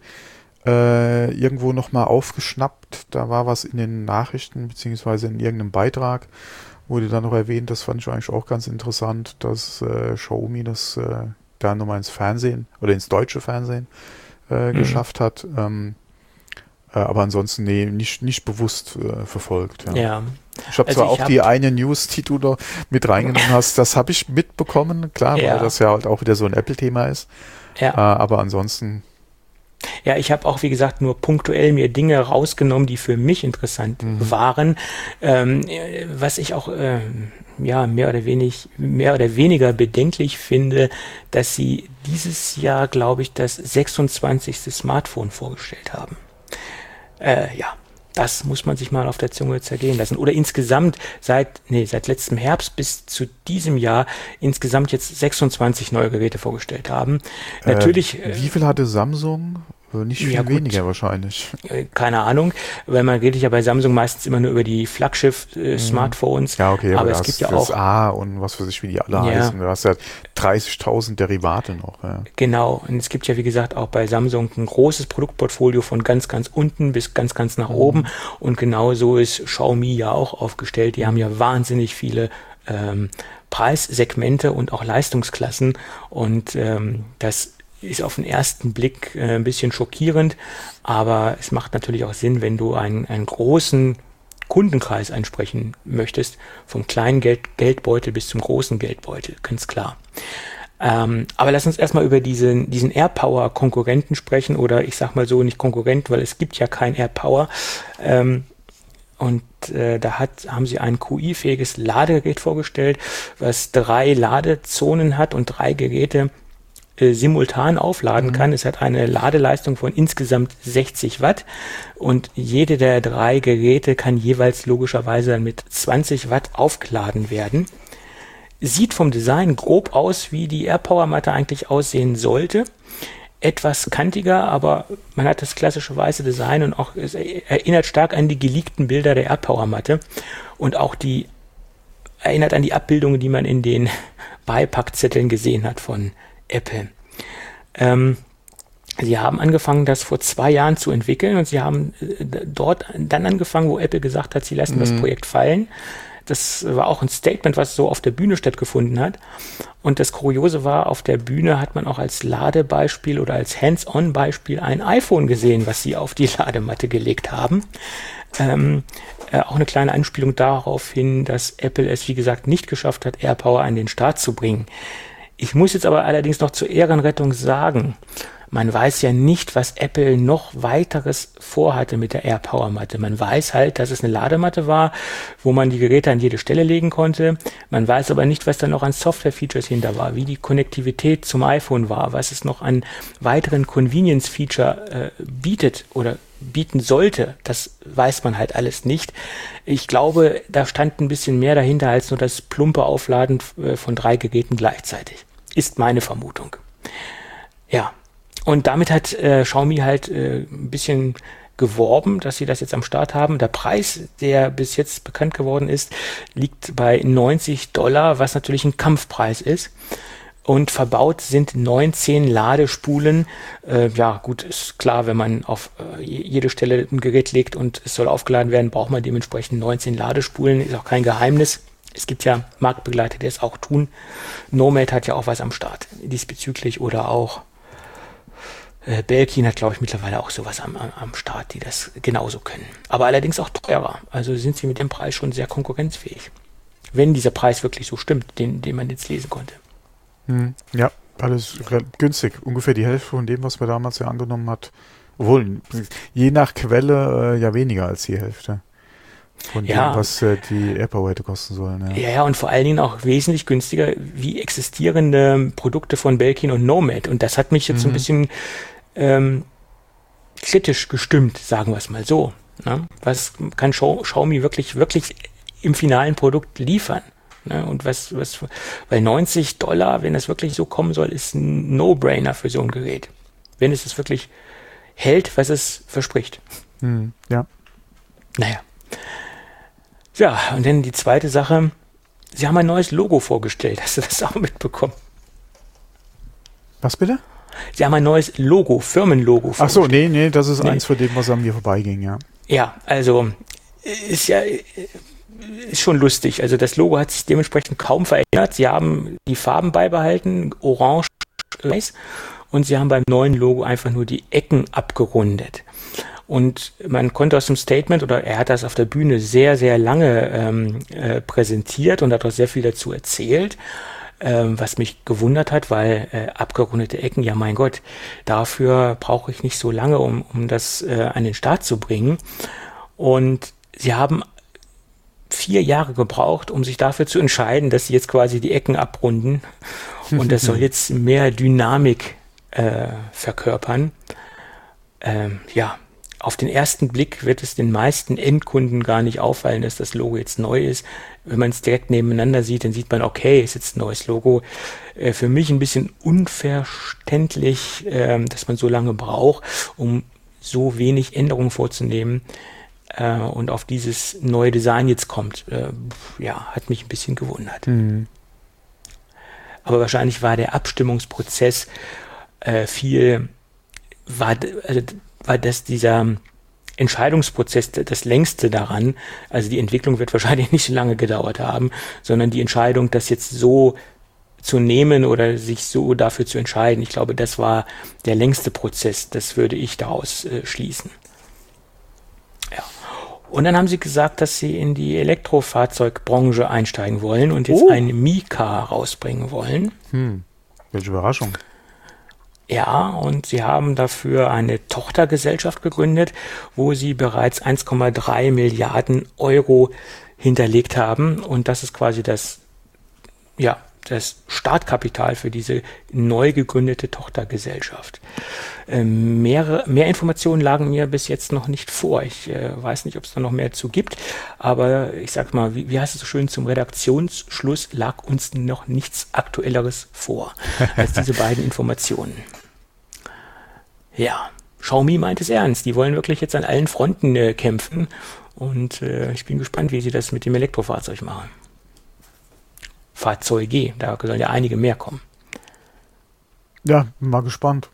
äh, irgendwo nochmal aufgeschnappt. Da war was in den Nachrichten, beziehungsweise in irgendeinem Beitrag, wurde dann noch erwähnt, das fand ich eigentlich auch ganz interessant, dass äh, Xiaomi das äh, da nochmal ins Fernsehen oder ins deutsche Fernsehen äh, mhm. geschafft hat. Ähm, äh, aber ansonsten, nee, nicht, nicht bewusst äh, verfolgt. Ja. ja. Ich habe also zwar ich auch hab die eine News, die du da mit reingenommen hast, das habe ich mitbekommen, klar, ja. weil das ja halt auch wieder so ein Apple-Thema ist. Ja. Äh, aber ansonsten... Ja, ich habe auch, wie gesagt, nur punktuell mir Dinge rausgenommen, die für mich interessant mhm. waren. Ähm, was ich auch äh, ja mehr oder wenig, mehr oder weniger bedenklich finde, dass sie dieses Jahr, glaube ich, das sechsundzwanzigste Smartphone vorgestellt haben. Äh, ja. Das muss man sich mal auf der Zunge zergehen lassen. Oder insgesamt seit, nee, seit letztem Herbst bis zu diesem Jahr insgesamt jetzt sechsundzwanzig neue Geräte vorgestellt haben. Äh, Natürlich. Wie viel hatte Samsung? Nicht viel ja, weniger wahrscheinlich. Keine Ahnung, weil man redet ja bei Samsung meistens immer nur über die Flaggschiff-Smartphones. Ja, okay, aber, aber es gibt ja das auch A und was weiß ich, wie die alle ja. heißen. Du hast ja dreißigtausend Derivate noch. Ja. Genau, und es gibt ja, wie gesagt, auch bei Samsung ein großes Produktportfolio von ganz, ganz unten bis ganz, ganz nach mhm. oben. Und genau so ist Xiaomi ja auch aufgestellt. Die haben ja wahnsinnig viele ähm, Preissegmente und auch Leistungsklassen. Und ähm, das ist auf den ersten Blick äh, ein bisschen schockierend, aber es macht natürlich auch Sinn, wenn du einen, einen großen Kundenkreis ansprechen möchtest, vom kleinen Geld, Geldbeutel bis zum großen Geldbeutel, ganz klar. Ähm, aber lass uns erstmal über diesen, diesen AirPower-Konkurrenten sprechen, oder ich sag mal so, nicht Konkurrent, weil es gibt ja kein AirPower. Ähm, Und äh, da hat, haben sie ein Q I-fähiges Ladegerät vorgestellt, was drei Ladezonen hat und drei Geräte simultan aufladen mhm. kann. Es hat eine Ladeleistung von insgesamt sechzig Watt und jede der drei Geräte kann jeweils logischerweise dann mit zwanzig Watt aufgeladen werden. Sieht vom Design grob aus, wie die AirPower-Matte eigentlich aussehen sollte. Etwas kantiger, aber man hat das klassische weiße Design und auch es erinnert stark an die geleakten Bilder der AirPower-Matte und auch die erinnert an die Abbildungen, die man in den Beipackzetteln gesehen hat von Apple. Ähm, sie haben angefangen, das vor zwei Jahren zu entwickeln und sie haben äh, dort dann angefangen, wo Apple gesagt hat, sie lassen mhm. das Projekt fallen. Das war auch ein Statement, was so auf der Bühne stattgefunden hat. Und das Kuriose war, auf der Bühne hat man auch als Ladebeispiel oder als Hands-on-Beispiel ein iPhone gesehen, was sie auf die Ladematte gelegt haben. Ähm, äh, auch eine kleine Anspielung darauf hin, dass Apple es, wie gesagt, nicht geschafft hat, AirPower an den Start zu bringen. Ich muss jetzt aber allerdings noch zur Ehrenrettung sagen, man weiß ja nicht, was Apple noch weiteres vorhatte mit der AirPower-Matte. Man weiß halt, dass es eine Ladematte war, wo man die Geräte an jede Stelle legen konnte. Man weiß aber nicht, was da noch an Software-Features hinter war, wie die Konnektivität zum iPhone war, was es noch an weiteren Convenience-Feature äh, bietet oder bieten sollte. Das weiß man halt alles nicht. Ich glaube, da stand ein bisschen mehr dahinter als nur das plumpe Aufladen äh, von drei Geräten gleichzeitig. Ist meine Vermutung. Ja. Und damit hat äh, Xiaomi halt äh, ein bisschen geworben, dass sie das jetzt am Start haben. Der Preis, der bis jetzt bekannt geworden ist, liegt bei neunzig Dollar, was natürlich ein Kampfpreis ist. Und verbaut sind neunzehn Ladespulen. Äh, ja, gut, ist klar, wenn man auf äh, jede Stelle ein Gerät legt und es soll aufgeladen werden, braucht man dementsprechend neunzehn Ladespulen. Ist auch kein Geheimnis. Es gibt ja Marktbegleiter, die es auch tun. Nomad hat ja auch was am Start diesbezüglich, oder auch äh, Belkin hat, glaube ich, mittlerweile auch sowas am, am, am Start, die das genauso können. Aber allerdings auch teurer. Also sind sie mit dem Preis schon sehr konkurrenzfähig. wenn dieser Preis wirklich so stimmt, den, den man jetzt lesen konnte. Hm, ja, alles günstig. Ungefähr die Hälfte von dem, was man damals ja angenommen hat. Obwohl, je nach Quelle äh, ja weniger als die Hälfte von Ja. dem, was äh, die AirPower hätte kosten sollen. Ja. Ja, ja, und vor allen Dingen auch wesentlich günstiger wie existierende Produkte von Belkin und Nomad. Und das hat mich jetzt so ein Mhm. bisschen ähm, kritisch gestimmt, sagen wir es mal so. Ne? Was kann Xiao- Xiaomi wirklich, wirklich im finalen Produkt liefern? Ne? Und was, was, weil neunzig Dollar, wenn das wirklich so kommen soll, ist ein No-Brainer für so ein Gerät. Wenn es es wirklich hält, was es verspricht. Hm, ja. Naja. Ja, und dann die zweite Sache. Sie haben ein neues Logo vorgestellt. Hast du das auch mitbekommen? Was bitte? Sie haben ein neues Logo, Firmenlogo Ach so, vorgestellt. nee, nee, das ist Nee. eins von dem, was an mir vorbeiging, ja. Ja, also ist ja ist schon lustig. Also das Logo hat sich dementsprechend kaum verändert. Sie haben die Farben beibehalten, orange, weiß, und sie haben beim neuen Logo einfach nur die Ecken abgerundet. Und man konnte aus dem Statement, oder er hat das auf der Bühne sehr, sehr lange ähm, äh, präsentiert und hat auch sehr viel dazu erzählt, ähm, was mich gewundert hat, weil äh, abgerundete Ecken, ja mein Gott, dafür brauche ich nicht so lange, um, um das äh, an den Start zu bringen. Und sie haben vier Jahre gebraucht, um sich dafür zu entscheiden, dass sie jetzt quasi die Ecken abrunden. Und das soll jetzt mehr Dynamik äh, verkörpern. Ähm, ja, auf den ersten Blick wird es den meisten Endkunden gar nicht auffallen, dass das Logo jetzt neu ist. Wenn man es direkt nebeneinander sieht, dann sieht man, okay, ist jetzt ein neues Logo. Äh, für mich ein bisschen unverständlich, äh, dass man so lange braucht, um so wenig Änderungen vorzunehmen. Äh, und auf dieses neue Design jetzt kommt. Äh, ja, hat mich ein bisschen gewundert. Mhm. Aber wahrscheinlich war der Abstimmungsprozess äh, viel, war, also, war das dieser Entscheidungsprozess das längste daran. Also die Entwicklung wird wahrscheinlich nicht so lange gedauert haben, sondern die Entscheidung, das jetzt so zu nehmen oder sich so dafür zu entscheiden. Ich glaube, das war der längste Prozess. Das würde ich daraus äh, schließen. Ja. Und dann haben sie gesagt, dass sie in die Elektrofahrzeugbranche einsteigen wollen und jetzt Oh. ein Mi-Car rausbringen wollen. Hm. Welche Überraschung. Ja, und sie haben dafür eine Tochtergesellschaft gegründet, wo sie bereits eins Komma drei Milliarden Euro hinterlegt haben. Und das ist quasi das, ja, das Startkapital für diese neu gegründete Tochtergesellschaft. Ähm, mehrere, mehr Informationen lagen mir bis jetzt noch nicht vor. Ich äh, weiß nicht, ob es da noch mehr zu gibt, aber ich sag mal, wie, wie heißt es so schön, zum Redaktionsschluss lag uns noch nichts Aktuelleres vor als diese beiden Informationen. Ja, Xiaomi meint es ernst. Die wollen wirklich jetzt an allen Fronten äh, kämpfen und äh, ich bin gespannt, wie sie das mit dem Elektrofahrzeug machen. Fahrzeuge, da sollen ja einige mehr kommen. Ja, bin mal gespannt.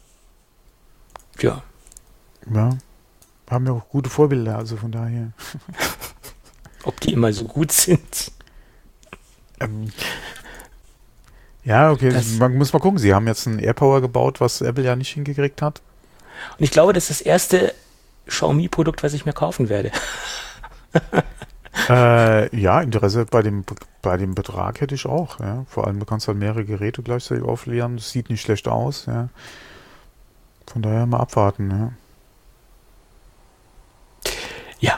Ja. Ja. Haben ja auch gute Vorbilder, also von daher. Ob die immer so gut sind. Ähm, ja, okay, Das- man muss mal gucken. Sie haben jetzt einen AirPower gebaut, was Apple ja nicht hingekriegt hat. Und ich glaube, das ist das erste Xiaomi-Produkt, was ich mir kaufen werde. Äh, ja, Interesse bei dem bei dem Betrag hätte ich auch. Ja. Vor allem, du kannst halt mehrere Geräte gleichzeitig aufleeren. Das sieht nicht schlecht aus. Ja. Von daher mal abwarten. Ja. Ja.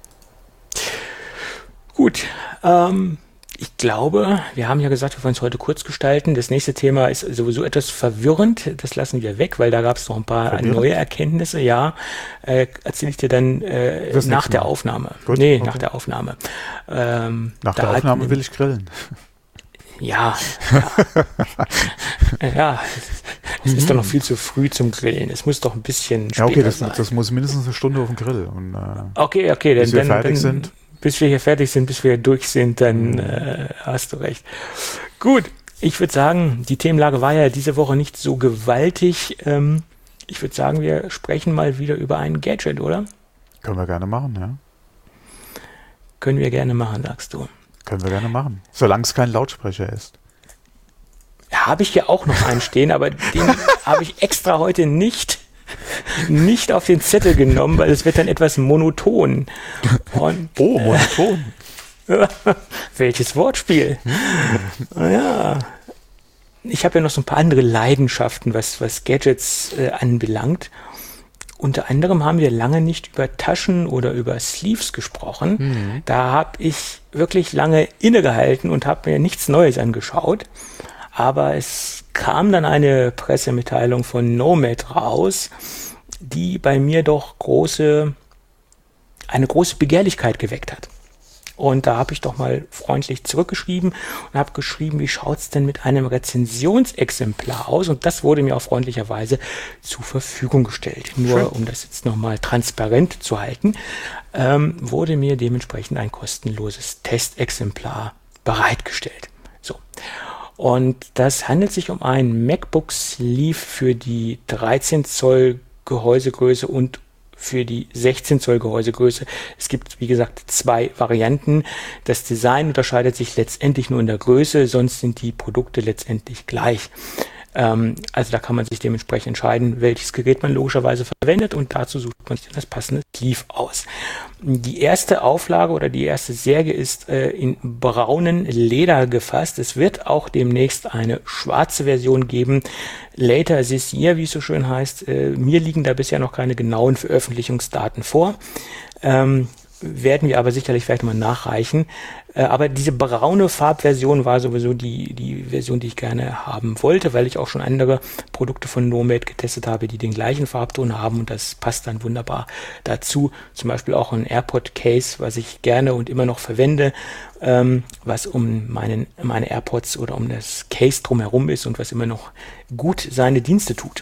Gut. Ähm, ich glaube, wir haben ja gesagt, wir wollen es heute kurz gestalten. Das nächste Thema ist sowieso etwas verwirrend. Das lassen wir weg, weil da gab es noch ein paar Verwirrend? neue Erkenntnisse. Ja, äh, erzähle ich dir dann äh, Das nach nächste der Mal. Aufnahme. Gut, nee, okay. nach der Aufnahme. Ähm, Nach da der hat- Aufnahme will ich grillen. Ja. Ja, ja es ist doch noch viel zu früh zum Grillen. Es muss doch ein bisschen Ja, okay, später das, sein. das muss mindestens eine Stunde auf dem Grill. Und, äh, Okay, okay, dann, Bis wir dann, fertig dann sind. bis wir hier fertig sind, bis wir durch sind, dann äh, hast du recht. Gut, ich würde sagen, die Themenlage war ja diese Woche nicht so gewaltig. Ähm, ich würde sagen, wir sprechen mal wieder über ein Gadget, oder? können wir gerne machen, ja. Können wir gerne machen, sagst du. Können wir gerne machen. Solange es kein Lautsprecher ist. Habe ich hier auch noch einen stehen, aber den habe ich extra heute nicht, nicht auf den Zettel genommen, weil es wird dann etwas monoton. Und, Oh, monoton. Welches Wortspiel? Ja. Ich habe ja noch so ein paar andere Leidenschaften, was, was Gadgets äh, anbelangt. Unter anderem haben wir lange nicht über Taschen oder über Sleeves gesprochen. Mhm. Da habe ich wirklich lange innegehalten und habe mir nichts Neues angeschaut. Aber es kam dann eine Pressemitteilung von Nomad raus, die bei mir doch große, eine große Begehrlichkeit geweckt hat. Und da habe ich doch mal freundlich zurückgeschrieben und habe geschrieben, wie schaut's denn mit einem Rezensionsexemplar aus? Und das wurde mir auch freundlicherweise zur Verfügung gestellt. Nur Schön. Um das jetzt nochmal transparent zu halten, ähm, wurde mir dementsprechend ein kostenloses Testexemplar bereitgestellt. So. Und das handelt sich um ein MacBook Sleeve für die dreizehn Zoll Gehäusegröße und für die sechzehn Zoll Gehäusegröße. Es gibt, wie gesagt, zwei Varianten. Das Design unterscheidet sich letztendlich nur in der Größe, sonst sind die Produkte letztendlich gleich. Ähm, also da kann man sich dementsprechend entscheiden, welches Gerät man logischerweise verwendet, und dazu sucht man sich das passende Sleeve aus. Die erste Auflage oder die erste Serie ist äh, in braunen Leder gefasst. Es wird auch demnächst eine schwarze Version geben. Later this year, wie es so schön heißt. Äh, mir liegen da bisher noch keine genauen Veröffentlichungsdaten vor. Ähm, werden wir aber sicherlich vielleicht mal nachreichen. Äh, aber diese braune Farbversion war sowieso die, die Version, die ich gerne haben wollte, weil ich auch schon andere Produkte von Nomad getestet habe, die den gleichen Farbton haben, und das passt dann wunderbar dazu. Zum Beispiel auch ein AirPod-Case, was ich gerne und immer noch verwende, ähm, was um meinen, meine AirPods oder um das Case drumherum ist und was immer noch gut seine Dienste tut.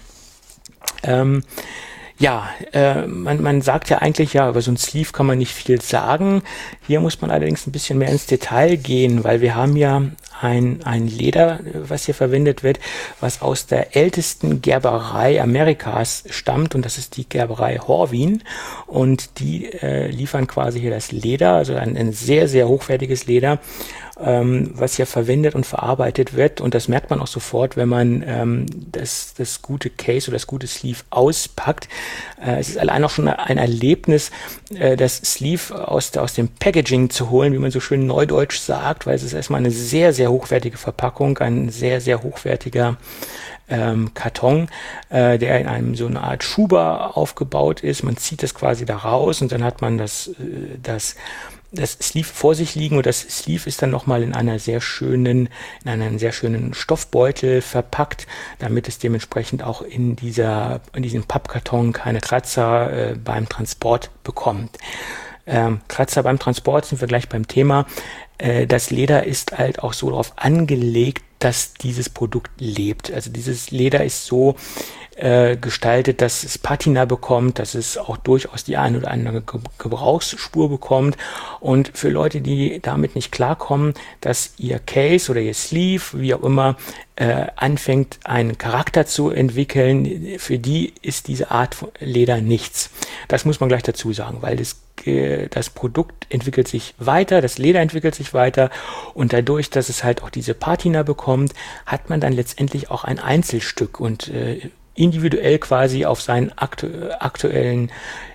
Ähm, Ja, äh, man, man sagt ja eigentlich, ja, über so ein Sleeve kann man nicht viel sagen. Hier muss man allerdings ein bisschen mehr ins Detail gehen, weil wir haben ja ein, ein Leder, was hier verwendet wird, was aus der ältesten Gerberei Amerikas stammt, und das ist die Gerberei Horween, und die äh, liefern quasi hier das Leder, also ein, ein sehr, sehr hochwertiges Leder, ähm, was hier verwendet und verarbeitet wird, und das merkt man auch sofort, wenn man ähm, das, das gute Case oder das gute Sleeve auspackt. Äh, es ist allein auch schon ein Erlebnis, äh, das Sleeve aus, der, aus dem Packaging zu holen, wie man so schön neudeutsch sagt, weil es ist erstmal eine sehr, sehr hochwertige Verpackung, ein sehr, sehr hochwertiger ähm, Karton, äh, der in einem so eine Art Schuber aufgebaut ist. Man zieht das quasi da raus, und dann hat man das, äh, das das Sleeve vor sich liegen, und das Sleeve ist dann nochmal in einer sehr schönen, in einem sehr schönen Stoffbeutel verpackt, damit es dementsprechend auch in dieser, in diesem Pappkarton keine Kratzer äh, beim Transport bekommt. Ähm, Kratzer beim Transport sind wir gleich beim Thema. Äh, das Leder ist halt auch so darauf angelegt, dass dieses Produkt lebt. Also dieses Leder ist so äh, gestaltet, dass es Patina bekommt, dass es auch durchaus die eine oder andere Ge- Gebrauchsspur bekommt. Und für Leute, die damit nicht klarkommen, dass ihr Case oder ihr Sleeve, wie auch immer, äh, anfängt, einen Charakter zu entwickeln, für die ist diese Art von Leder nichts. Das muss man gleich dazu sagen, weil das das Produkt entwickelt sich weiter, das Leder entwickelt sich weiter, und dadurch, dass es halt auch diese Patina bekommt, hat man dann letztendlich auch ein Einzelstück, und äh, individuell quasi auf seinen aktu- aktuellen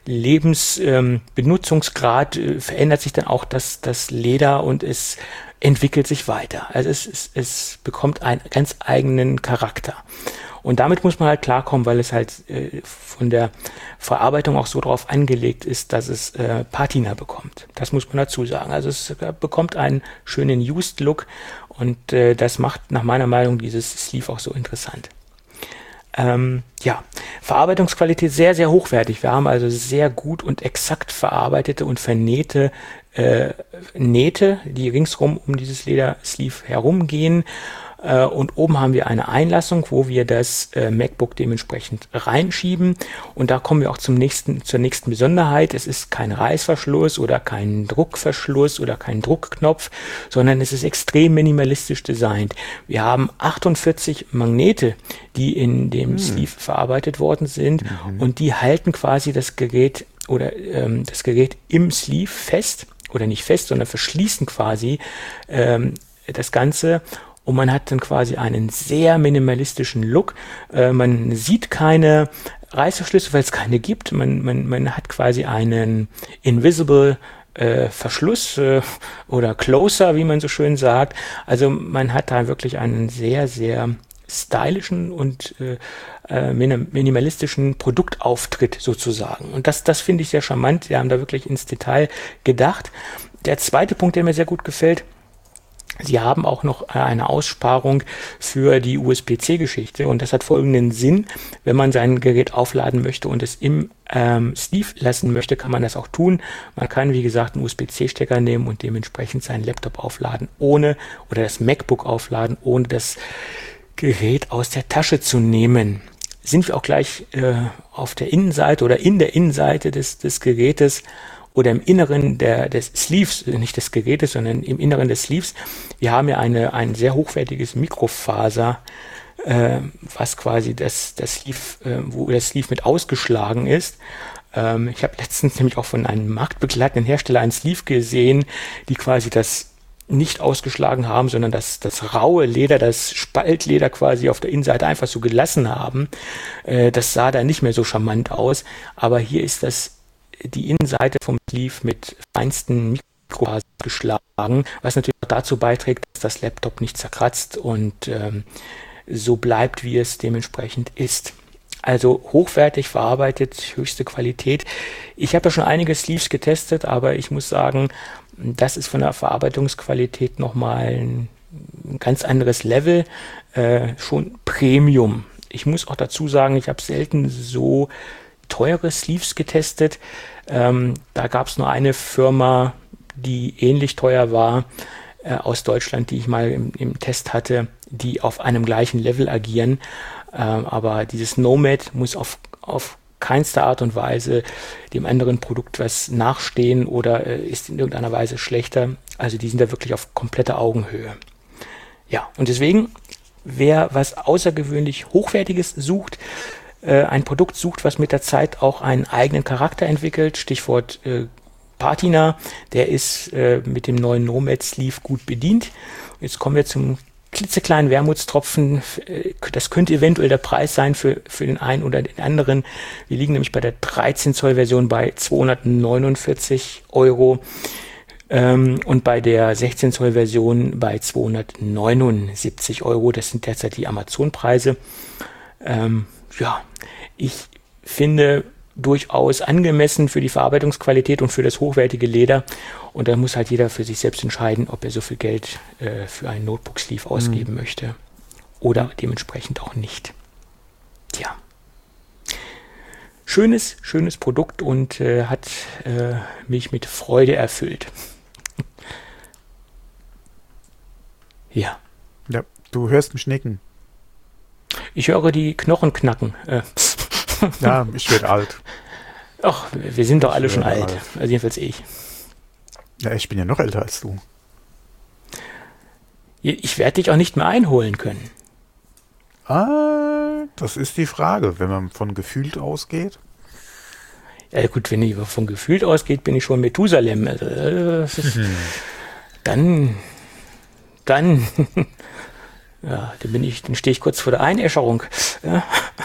Lebensbenutzungsgrad ähm, äh, verändert sich dann auch das, das Leder, und es entwickelt sich weiter. Also es, es, es bekommt einen ganz eigenen Charakter. Und damit muss man halt klarkommen, weil es halt äh, von der Verarbeitung auch so drauf angelegt ist, dass es äh, Patina bekommt. Das muss man dazu sagen. Also es äh, bekommt einen schönen Used Look, und äh, das macht nach meiner Meinung dieses Sleeve auch so interessant. Ähm, ja, Verarbeitungsqualität sehr, sehr hochwertig. Wir haben also sehr gut und exakt verarbeitete und vernähte äh, Nähte, die ringsrum um dieses Ledersleeve herumgehen. Äh, und oben haben wir eine Einlassung, wo wir das äh, MacBook dementsprechend reinschieben. Und da kommen wir auch zum nächsten, zur nächsten Besonderheit. Es ist kein Reißverschluss oder kein Druckverschluss oder kein Druckknopf, sondern es ist extrem minimalistisch designt. Wir haben achtundvierzig Magnete, die in dem hm. Sleeve verarbeitet worden sind, mhm. und die halten quasi das Gerät oder ähm, das Gerät im Sleeve fest, oder nicht fest, sondern verschließen quasi ähm, das Ganze. Und man hat dann quasi einen sehr minimalistischen Look. Äh, man sieht keine Reißverschlüsse, weil es keine gibt. Man, man, man hat quasi einen Invisible äh, Verschluss äh, oder Closer, wie man so schön sagt. Also man hat da wirklich einen sehr, sehr stylischen und äh, äh, minimalistischen Produktauftritt sozusagen. Und das, das finde ich sehr charmant. Die haben da wirklich ins Detail gedacht. Der zweite Punkt, der mir sehr gut gefällt, Sie haben auch noch eine Aussparung für die U S B C-Geschichte und das hat folgenden Sinn. Wenn man sein Gerät aufladen möchte und es im ähm, Sleeve lassen möchte, kann man das auch tun. Man kann, wie gesagt, einen U S B C-Stecker nehmen und dementsprechend seinen Laptop aufladen, ohne oder das MacBook aufladen, ohne das Gerät aus der Tasche zu nehmen. Sind wir auch gleich äh, auf der Innenseite oder in der Innenseite des, des Gerätes oder im Inneren der, des Sleeves, nicht des Gerätes, sondern im Inneren des Sleeves. Wir haben ja eine, ein sehr hochwertiges Mikrofaser, äh, was quasi das, das Sleeve, äh, wo das Sleeve mit ausgeschlagen ist. Ähm, ich habe letztens nämlich auch von einem marktbegleitenden Hersteller ein Sleeve gesehen, die quasi das nicht ausgeschlagen haben, sondern das, das raue Leder, das Spaltleder quasi auf der Innenseite einfach so gelassen haben. Äh, das sah da nicht mehr so charmant aus, aber hier ist das die Innenseite vom Sleeve mit feinsten Mikrofasern geschlagen, was natürlich auch dazu beiträgt, dass das Laptop nicht zerkratzt und ähm, so bleibt, wie es dementsprechend ist. Also hochwertig verarbeitet, höchste Qualität. Ich habe ja schon einige Sleeves getestet, aber ich muss sagen, das ist von der Verarbeitungsqualität nochmal ein ganz anderes Level, äh, schon Premium. Ich muss auch dazu sagen, ich habe selten so teure Sleeves getestet. Ähm, da gab es nur eine Firma, die ähnlich teuer war äh, aus Deutschland, die ich mal im, im Test hatte, die auf einem gleichen Level agieren. Ähm, aber dieses Nomad muss auf, auf keinster Art und Weise dem anderen Produkt was nachstehen oder äh, ist in irgendeiner Weise schlechter. Also die sind da wirklich auf kompletter Augenhöhe. Ja, und deswegen, wer was außergewöhnlich Hochwertiges sucht, ein Produkt sucht, was mit der Zeit auch einen eigenen Charakter entwickelt, Stichwort äh, Patina, der ist äh, mit dem neuen Nomad Sleeve gut bedient. Jetzt kommen wir zum klitzekleinen Wermutstropfen. Das könnte eventuell der Preis sein für, für den einen oder den anderen. Wir liegen nämlich bei der dreizehn Zoll Version bei zweihundertneunundvierzig Euro ähm, und bei der sechzehn Zoll Version bei zweihundertneunundsiebzig Euro. Das sind derzeit die Amazon-Preise. Ähm, Ja, ich finde durchaus angemessen für die Verarbeitungsqualität und für das hochwertige Leder. Und da muss halt jeder für sich selbst entscheiden, ob er so viel Geld äh, für einen Notebook-Sleeve ausgeben mhm. möchte oder dementsprechend auch nicht. Tja. Schönes, schönes Produkt und äh, hat äh, mich mit Freude erfüllt. Ja. Ja, du hörst mich nicken. Ich höre die Knochen knacken. Ja, ich werde alt. Ach, wir sind doch alle schon alt. alt. Also jedenfalls ich. Ja, ich bin ja noch älter als du. Ich werde dich auch nicht mehr einholen können. Ah, das ist die Frage, wenn man von gefühlt ausgeht. Ja gut, wenn ich von gefühlt ausgeht, bin ich schon Methusalem. Also, das ist, hm. Dann, dann... Ja, dann bin ich, dann stehe ich kurz vor der Einäscherung. Ja.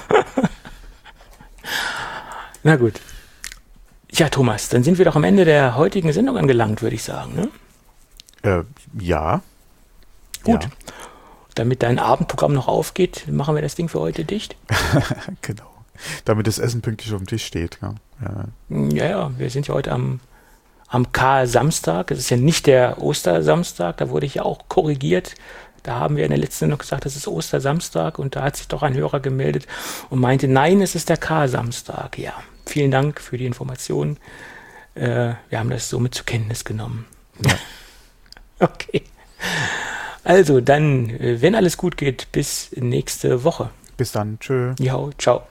Na gut. Ja, Thomas, dann sind wir doch am Ende der heutigen Sendung angelangt, würde ich sagen. Ne? Äh, ja. Gut. Ja. Damit dein Abendprogramm noch aufgeht, machen wir das Ding für heute dicht. Genau. Damit das Essen pünktlich auf dem Tisch steht. Ja, ja, ja, ja, wir sind ja heute am, am K-Samstag. Es ist ja nicht der Ostersamstag, da wurde ich ja auch korrigiert. Da haben wir in der letzten Sendung gesagt, das ist Ostersamstag und da hat sich doch ein Hörer gemeldet und meinte, nein, es ist der K-Samstag. Ja, vielen Dank für die Information. Äh, wir haben das somit zur Kenntnis genommen. Ja. Okay. Also dann, wenn alles gut geht, bis nächste Woche. Bis dann. Tschö. Ja, ciao.